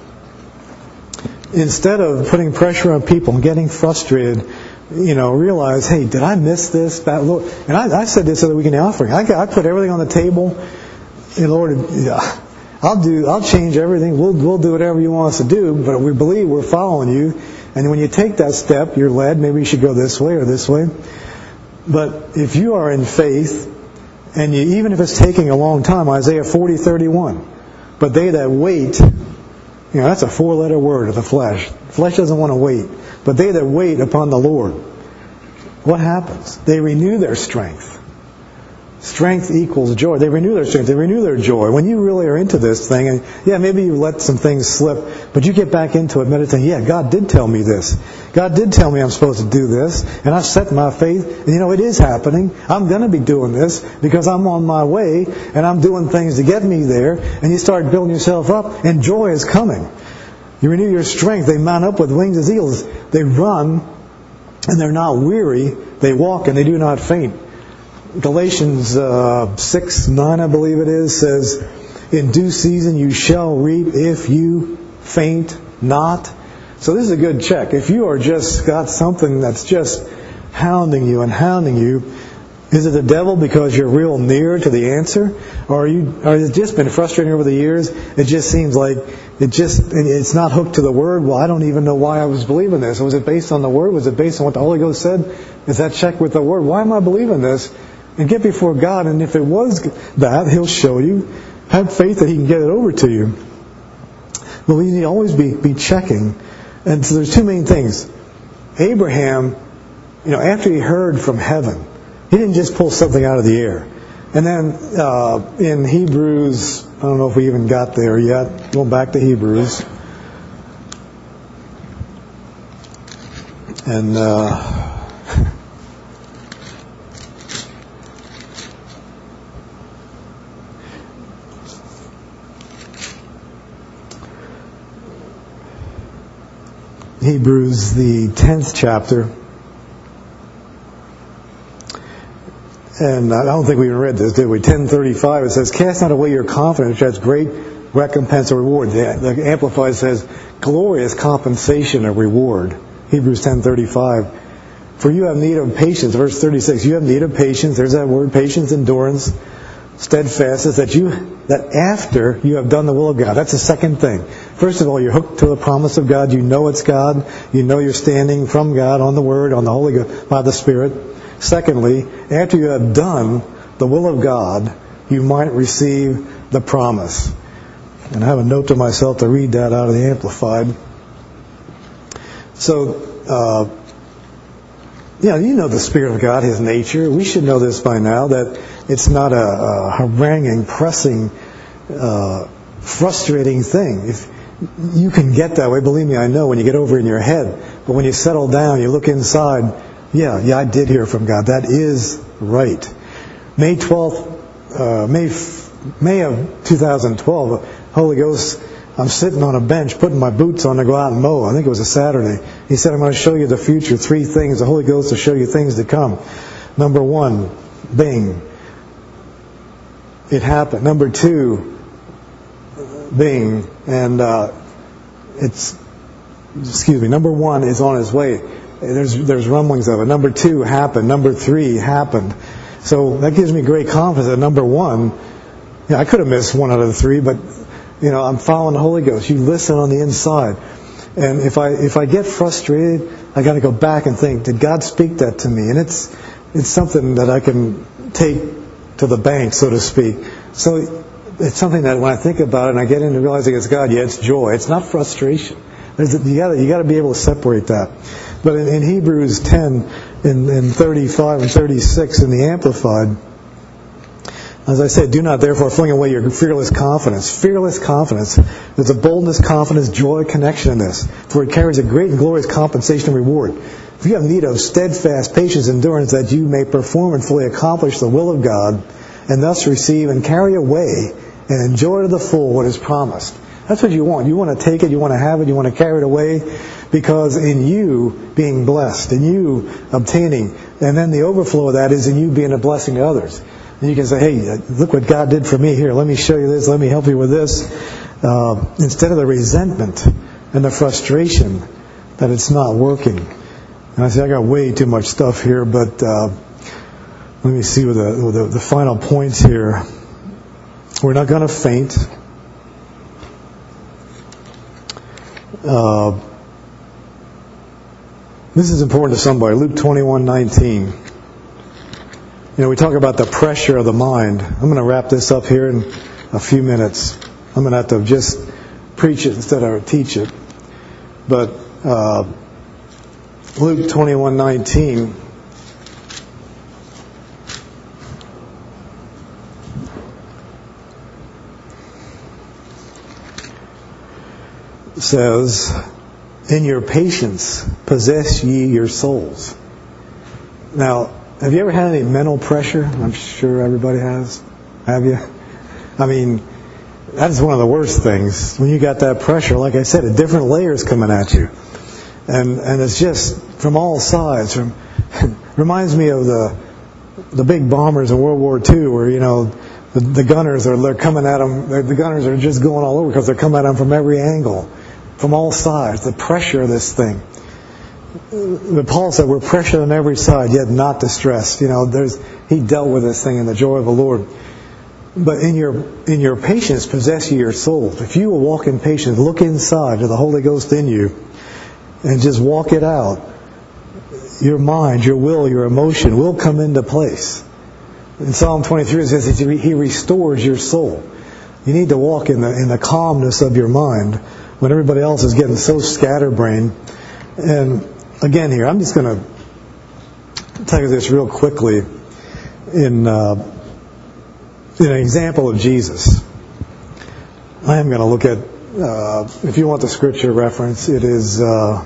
instead of putting pressure on people and getting frustrated, you know, realize, hey, did I miss this? And I, I said this other week in the offering. I, I put everything on the table. And Lord, I'll do, I'll change everything. We'll we'll do whatever you want us to do, but we believe we're following you. And when you take that step, you're led. Maybe you should go this way or this way. But if you are in faith, and you, even if it's taking a long time, Isaiah forty thirty-one. But they that wait, you know, that's a four-letter word of the flesh. Flesh doesn't want to wait. But they that wait upon the Lord, what happens? They renew their strength. Strength equals joy. They renew their strength. They renew their joy. When you really are into this thing, and yeah, maybe you let some things slip, but you get back into it, meditating, yeah, God did tell me this. God did tell me I'm supposed to do this, and I've set my faith, and you know, it is happening. I'm going to be doing this because I'm on my way, and I'm doing things to get me there, and you start building yourself up, and joy is coming. You renew your strength. They mount up with wings as eagles. They run, and they're not weary. They walk, and they do not faint. Galatians uh, six nine, I believe it is, says, in due season you shall reap if you faint not. So this is a good check. If you are just got something that's just hounding you and hounding you, is it the devil because you're real near to the answer? Or are you, or has it just been frustrating over the years? It just seems like it just, it's not hooked to the Word. Well, I don't even know why I was believing this. Was it based on the Word? Was it based on what the Holy Ghost said? Is that check with the Word? Why am I believing this? And get before God, and if it was that, He'll show you. Have faith that He can get it over to you. But we need to always be, be checking. And so there's two main things. Abraham, you know, after he heard from heaven, he didn't just pull something out of the air. And then uh, in Hebrews, I don't know if we even got there yet. Going back to Hebrews. And... Uh, Hebrews, the tenth chapter. And I don't think we even read this, did we? ten thirty-five, it says, cast not away your confidence, which has great recompense or reward. The, the Amplified says, glorious compensation or reward. Hebrews ten thirty-five. For you have need of patience. Verse thirty-six, you have need of patience. There's that word, patience, endurance, steadfastness, that you that after you have done the will of God. That's the second thing. First of all, you're hooked to the promise of God. You know it's God. You know you're standing from God on the Word, on the Holy Ghost, by the Spirit. Secondly, after you have done the will of God, you might receive the promise. And I have a note to myself to read that out of the Amplified. So, uh, yeah, you know the Spirit of God, His nature. We should know this by now, that it's not a, a haranguing, pressing, uh, frustrating thing. If you can get that way, believe me, I know, when you get over in your head. But when you settle down, you look inside, yeah, yeah, I did hear from God. That is right. May twelfth, uh, May, May of two thousand twelve, Holy Ghost, I'm sitting on a bench putting my boots on to go out and mow. I think it was a Saturday. He said, I'm going to show you the future. Three things. The Holy Ghost will show you things to come. Number one, bing. It happened. Number two, bing. And uh, it's, excuse me, number one is on his way. There's there's rumblings of it. Number two happened. Number three happened. So that gives me great confidence that number one, yeah, I could have missed one out of the three, but You know, I'm following the Holy Ghost. You listen on the inside. And if I if I get frustrated, I got to go back and think, did God speak that to me? And it's it's something that I can take to the bank, so to speak. So it's something that when I think about it and I get into realizing it's God, yeah, it's joy. It's not frustration. There's, you got you got to be able to separate that. But in, in Hebrews ten, in, in thirty-five and thirty-six in the Amplified, as I said, do not therefore fling away your fearless confidence. Fearless confidence. There's a boldness, confidence, joy, connection in this. For it carries a great and glorious compensation and reward. If you have need of steadfast patience, endurance, that you may perform and fully accomplish the will of God, and thus receive and carry away and enjoy to the full what is promised. That's what you want. You want to take it, you want to have it, you want to carry it away, because in you being blessed, in you obtaining, and then the overflow of that is in you being a blessing to others. And you can say, hey, look what God did for me here. Let me show you this. Let me help you with this. Uh, instead of the resentment and the frustration that it's not working. And I say, I got way too much stuff here, but uh, let me see with the, with the, the final points here. We're not going to faint. Uh, this is important to somebody. Luke twenty-one nineteen. You know, we talk about the pressure of the mind. I'm going to wrap this up here in a few minutes. I'm going to have to just preach it instead of teach it. But uh, Luke twenty-one nineteen says, in your patience possess ye your souls. Now, have you ever had any mental pressure? I'm sure everybody has. Have you? I mean, that is one of the worst things. When you got that pressure, like I said, different layers coming at you. And and it's just from all sides. From reminds me of the the big bombers in World War Two, where, you know, the, the gunners are they're coming at them. The gunners are just going all over because they're coming at them from every angle, from all sides. The pressure of this thing. But Paul said we're pressured on every side, yet not distressed. You know, there's he dealt with this thing in the joy of the Lord. But in your in your patience possess ye your soul. If you will walk in patience, look inside to the Holy Ghost in you, and just walk it out, your mind, your will, your emotion will come into place. In Psalm twenty-three it says He restores your soul. You need to walk in the in the calmness of your mind when everybody else is getting so scatterbrained. And again here, I'm just going to tell you this real quickly in, uh, in an example of Jesus. I am going to look at, uh, if you want the scripture reference, it is uh,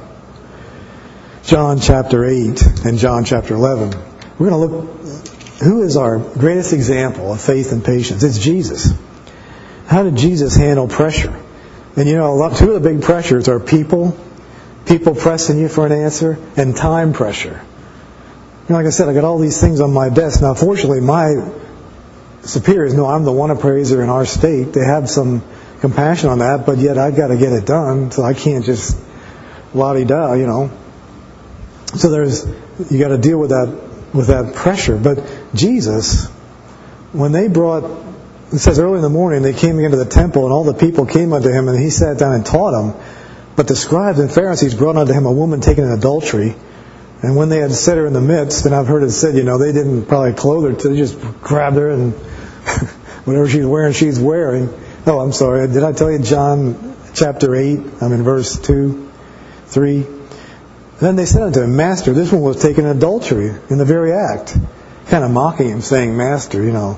John chapter eight and John chapter eleven. We're going to look, who is our greatest example of faith and patience? It's Jesus. How did Jesus handle pressure? And you know, a lot, two of the big pressures are people, people pressing you for an answer, and time pressure. You know, like I said, I got all these things on my desk. Now, fortunately, my superiors know I'm the one appraiser in our state. They have some compassion on that, but yet I've got to get it done, so I can't just la-di-da, you know. So there's, you got to deal with that, with that pressure. But Jesus, when they brought, it says early in the morning, they came into the temple, and all the people came unto him, and he sat down and taught them. But the scribes and Pharisees brought unto him a woman taken in adultery. And when they had set her in the midst, and I've heard it said, you know, they didn't probably clothe her, they just grabbed her and whatever she's wearing, she's wearing. Oh, I'm sorry. Did I tell you John chapter eight? I'm in verse two, three. And then they said unto him, Master, this one was taken in adultery in the very act. Kind of mocking him, saying, Master, you know.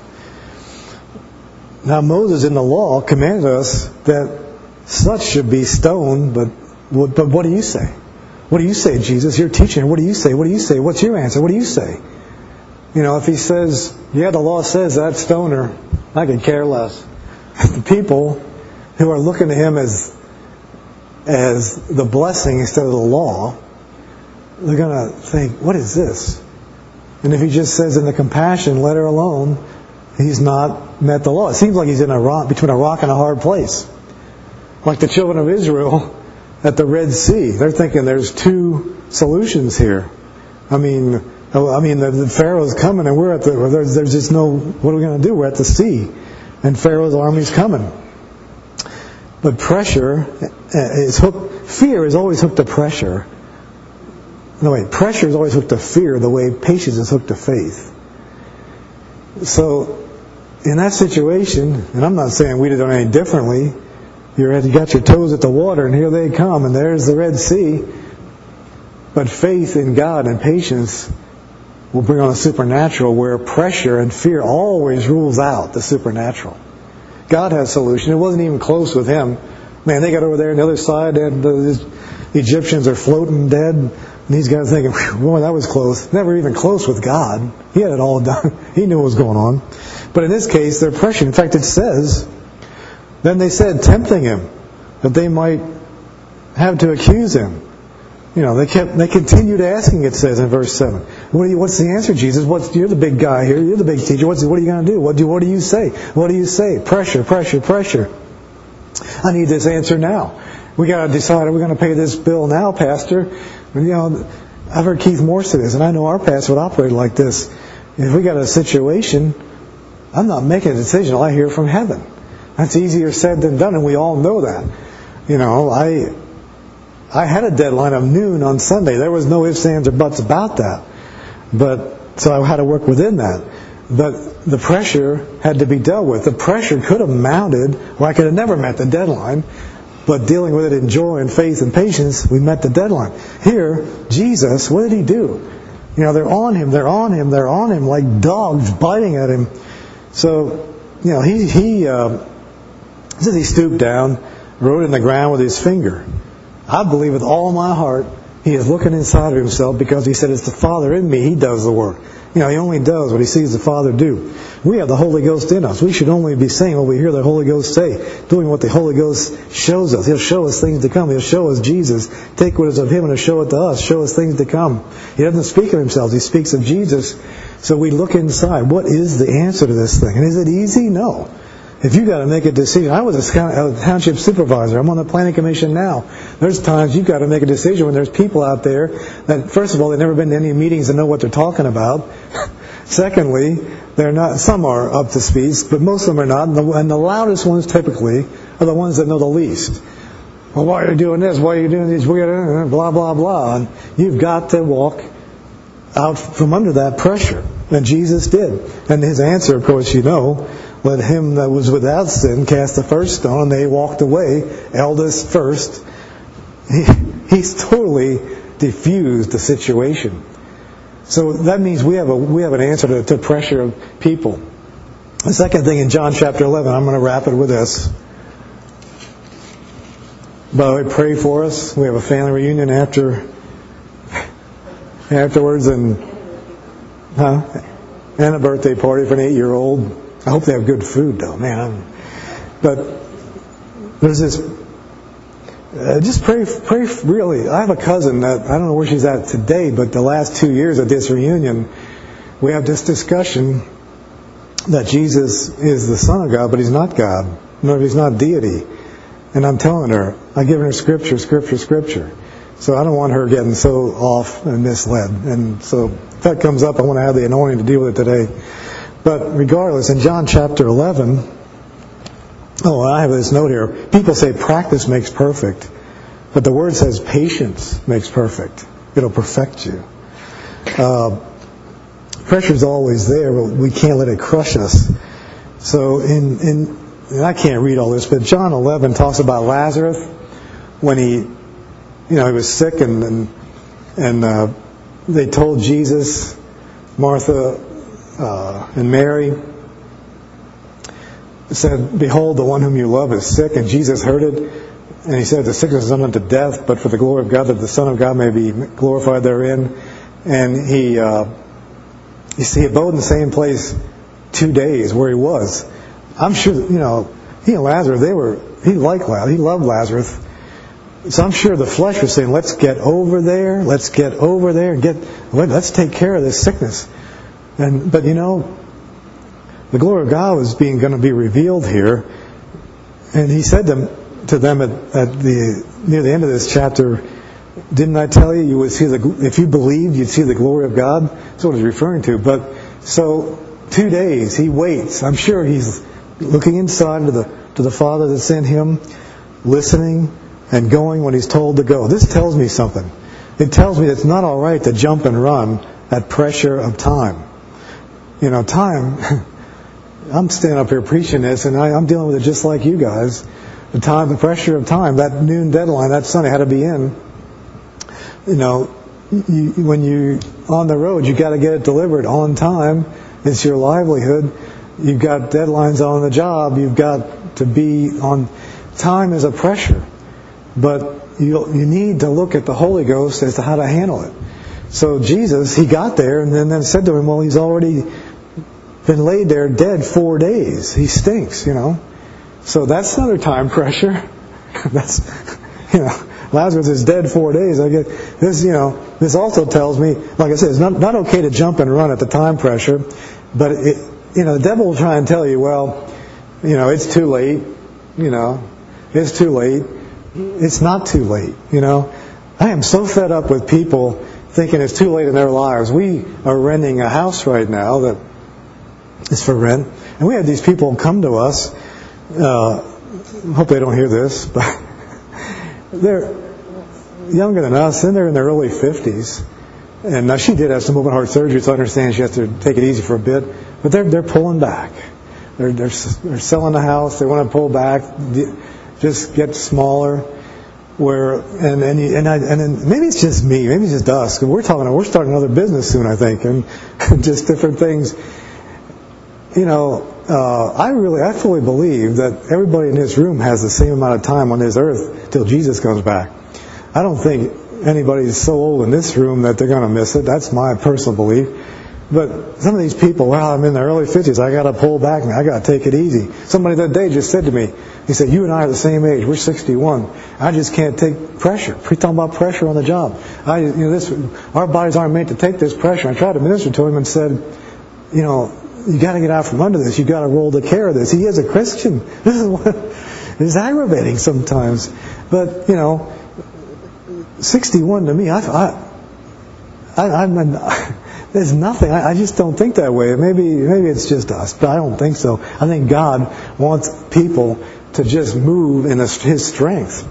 Now Moses in the law commanded us that such should be stoned, but but what do you say? What do you say, Jesus? You're teaching. What do you say? What do you say? What's your answer? What do you say? You know, if he says, yeah, the law says that, stone her, I could care less. The people who are looking to him as as the blessing instead of the law, they're going to think, what is this? And if he just says in the compassion, let her alone, he's not met the law. It seems like he's in a rock, between a rock and a hard place. Like the children of Israel at the Red Sea. They're thinking there's two solutions here. I mean, I mean the, the Pharaoh's coming and we're at the, there's, there's just no, what are we going to do? We're at the sea. And Pharaoh's army's coming. But pressure is hooked, fear is always hooked to pressure. No, wait, pressure is always hooked to fear the way patience is hooked to faith. So, in that situation, and I'm not saying we'd have done any differently, you're, you got your toes at the water and here they come and there's the Red Sea. But faith in God and patience will bring on a supernatural where pressure and fear always rules out the supernatural. God has a solution. It wasn't even close with him. Man, they got over there on the other side and the Egyptians are floating dead. And these guys thinking, boy, that was close. Never even close with God. He had it all done. He knew what was going on. But in this case, they're pressuring. In fact, it says, then they said, tempting him, that they might have to accuse him. You know, they kept, they continued asking, it says in verse seven. What do you, what's the answer, Jesus? What's, you're the big guy here. You're the big teacher. What's, what are you going to do? What do, what do you say? What do you say? Pressure, pressure, pressure. I need this answer now. We got to decide, are we going to pay this bill now, Pastor? And, you know, I've heard Keith Morse say this, and I know our pastor would operate like this. If we got a situation, I'm not making a decision. I hear from heaven. That's easier said than done, and we all know that. You know, I I had a deadline of noon on Sunday. There was no ifs, ands, or buts about that. But so I had to work within that. But the pressure had to be dealt with. The pressure could have mounted, or I could have never met the deadline. But dealing with it in joy and faith and patience, we met the deadline. Here, Jesus, what did he do? You know, they're on him, they're on him, they're on him like dogs biting at him. So, you know, he, he uh, says he stooped down, wrote in the ground with his finger. I believe with all my heart he is looking inside of himself because he said, it's the Father in me, he does the work. You know, he only does what he sees the Father do. We have the Holy Ghost in us. We should only be saying what we hear the Holy Ghost say, doing what the Holy Ghost shows us. He'll show us things to come. He'll show us Jesus. Take what is of him and he'll show it to us. Show us things to come. He doesn't speak of himself. He speaks of Jesus. So we look inside. What is the answer to this thing? And is it easy? No. If you got to make a decision, I was a township supervisor. I'm on the planning commission now. There's times you've got to make a decision when there's people out there that, first of all, they've never been to any meetings and know what they're talking about. Secondly, they're not. Some are up to speed, but most of them are not. And the, and the loudest ones typically are the ones that know the least. Well, why are you doing this? Why are you doing these weird blah blah blah? And you've got to walk out from under that pressure, and Jesus did. And his answer, of course, you know. Let him that was without sin cast the first stone, and they walked away, eldest first. He, he's totally diffused the situation. So that means we have a we have an answer to, to pressure of people. The second thing in John chapter eleven, I'm going to wrap it with this. By the way, pray for us. We have a family reunion after afterwards, and huh, and a birthday party for an eight-year-old. I hope they have good food, though, man. I'm, but there's this. Uh, just pray, pray. Really, I have a cousin that I don't know where she's at today, but the last two years at this reunion, we have this discussion that Jesus is the Son of God, but He's not God, nor He's not deity. And I'm telling her, I'm giving her scripture, scripture, scripture. So I don't want her getting so off and misled. And so if that comes up, I want to have the anointing to deal with it today. But regardless, in John chapter eleven, oh, I have this note here. People say practice makes perfect, but the Word says patience makes perfect. It'll perfect you. Uh, pressure's always there, but we can't let it crush us. So in, in and I can't read all this, but John eleven talks about Lazarus when he, you know, he was sick, and and, and uh, they told Jesus, Martha, Uh, and Mary said, behold, the one whom you love is sick. And Jesus heard it. And he said, the sickness is not unto death, but for the glory of God, that the Son of God may be glorified therein. And he, uh, you see, he abode in the same place two days where he was. I'm sure, you know, he and Lazarus, they were, he liked Lazarus. He loved Lazarus. So I'm sure the flesh was saying, let's get over there. Let's get over there and get, let's take care of this sickness. And, but you know, the glory of God was being going to be revealed here, and he said to, to them at, at the near the end of this chapter, "Didn't I tell you you would see the if you believed you'd see the glory of God?" That's what he's referring to. But so two days he waits. I'm sure he's looking inside to the to the Father that sent him, listening, and going when he's told to go. This tells me something. It tells me it's not all right to jump and run at pressure of time. You know, time, I'm standing up here preaching this, and I, I'm dealing with it just like you guys. The time, the pressure of time, that noon deadline, that Sunday had to be in. You know, you, when you're on the road, you got to get it delivered on time. It's your livelihood. You've got deadlines on the job. You've got to be on. Time is a pressure, but you you need to look at the Holy Ghost as to how to handle it. So Jesus, he got there and then, then said to him, well, he's already been laid there dead four days. He stinks, you know. So that's another time pressure. That's, you know, Lazarus is dead four days. I get this, you know, this also tells me, like I said, it's not, not okay to jump and run at the time pressure, but it, you know, the devil will try and tell you, well, you know, it's too late, you know, it's too late. It's not too late, you know. I am so fed up with people thinking it's too late in their lives. We are renting a house right now that is for rent, and we had these people come to us. Uh, hope they don't hear this, but they're younger than us, and they're in their early fifties. And now she did have some open heart surgery, so I understand she has to take it easy for a bit. But they're they're pulling back. They're they're they're selling the house. They want to pull back, just get smaller. Where and and you, and I and then maybe it's just me, maybe it's just us. Cause we're talking, we're starting another business soon, I think, and just different things. You know, uh, I really, I fully believe that everybody in this room has the same amount of time on this earth till Jesus comes back. I don't think anybody's so old in this room that they're going to miss it. That's my personal belief. But some of these people, well, I'm in their early fifties. I got to pull back and I got to take it easy. Somebody that day just said to me, he said, "You and I are the same age. We're sixty-one. I just can't take pressure." We're talking about pressure on the job. I, you know, this, our bodies aren't made to take this pressure. I tried to minister to him and said, you know, you got to get out from under this. You got to roll the care of this. He is a Christian. This is what is aggravating sometimes. But you know, sixty-one to me, I, I, I I'm. An, There's nothing. I, I just don't think that way. Maybe maybe it's just us, but I don't think so. I think God wants people to just move in His strength.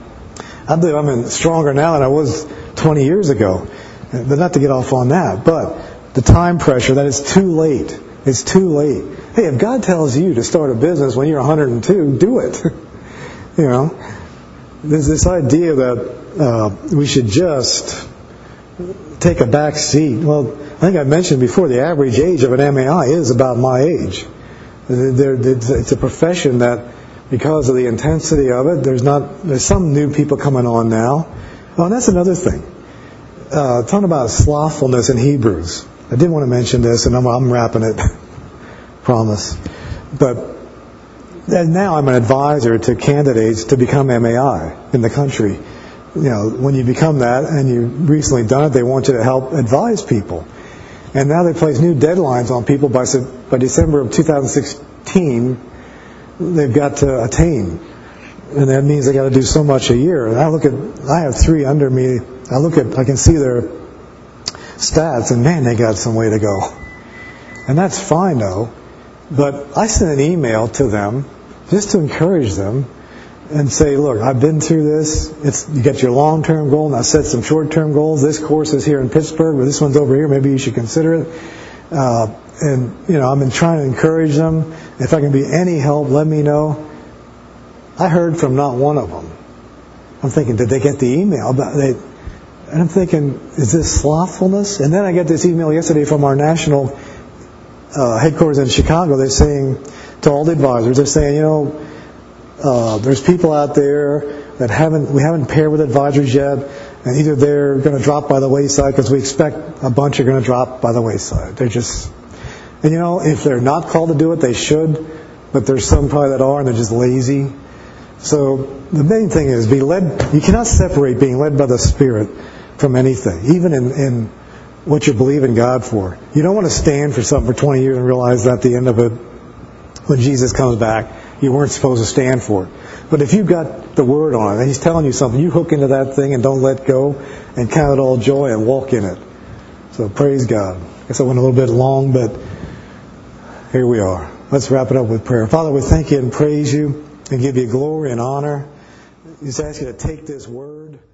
I believe I'm in stronger now than I was twenty years ago. But not to get off on that. But the time pressure, that it's too late. It's too late. Hey, if God tells you to start a business when you're one hundred two, do it. You know, there's this idea that uh, we should just take a back seat. Well, I think I mentioned before, the average age of an M A I is about my age. It's a profession that, because of the intensity of it, there's not there's some new people coming on now. Oh, and that's another thing. Uh, talking about slothfulness in Hebrews. I did want to mention this, and I'm, I'm wrapping it. Promise. But and now I'm an advisor to candidates to become M A I in the country. You know, when you become that and you've recently done it, they want you to help advise people. And now they place new deadlines on people by by December of two thousand sixteen. They've got to attain, and that means they got to do so much a year. And I look at, I have three under me. I look at, I can see their stats, and man, they got some way to go. And that's fine though. But I sent an email to them just to encourage them. And say, look, I've been through this. It's you get your long-term goal, and I set some short-term goals. This course is here in Pittsburgh, but this one's over here. Maybe you should consider it. Uh, and you know, I've been trying to encourage them. If I can be any help, let me know. I heard from not one of them. I'm thinking, did they get the email? But they, and I'm thinking, is this slothfulness? And then I get this email yesterday from our national uh, headquarters in Chicago. They're saying to all the advisors, they're saying, you know, Uh, there's people out there that haven't, we haven't paired with advisors yet, and either they're going to drop by the wayside, because we expect a bunch are going to drop by the wayside. They're just, and you know, if they're not called to do it, they should, but there's some probably that are, and they're just lazy. So the main thing is be led. You cannot separate being led by the Spirit from anything, even in, in what you believe in God for. You don't want to stand for something for twenty years and realize that at the end of it, when Jesus comes back, you weren't supposed to stand for it. But if you've got the Word on it, and He's telling you something, you hook into that thing and don't let go, and count it all joy and walk in it. So praise God. I guess I went a little bit long, but here we are. Let's wrap it up with prayer. Father, we thank You and praise You and give You glory and honor. just ask you to take this word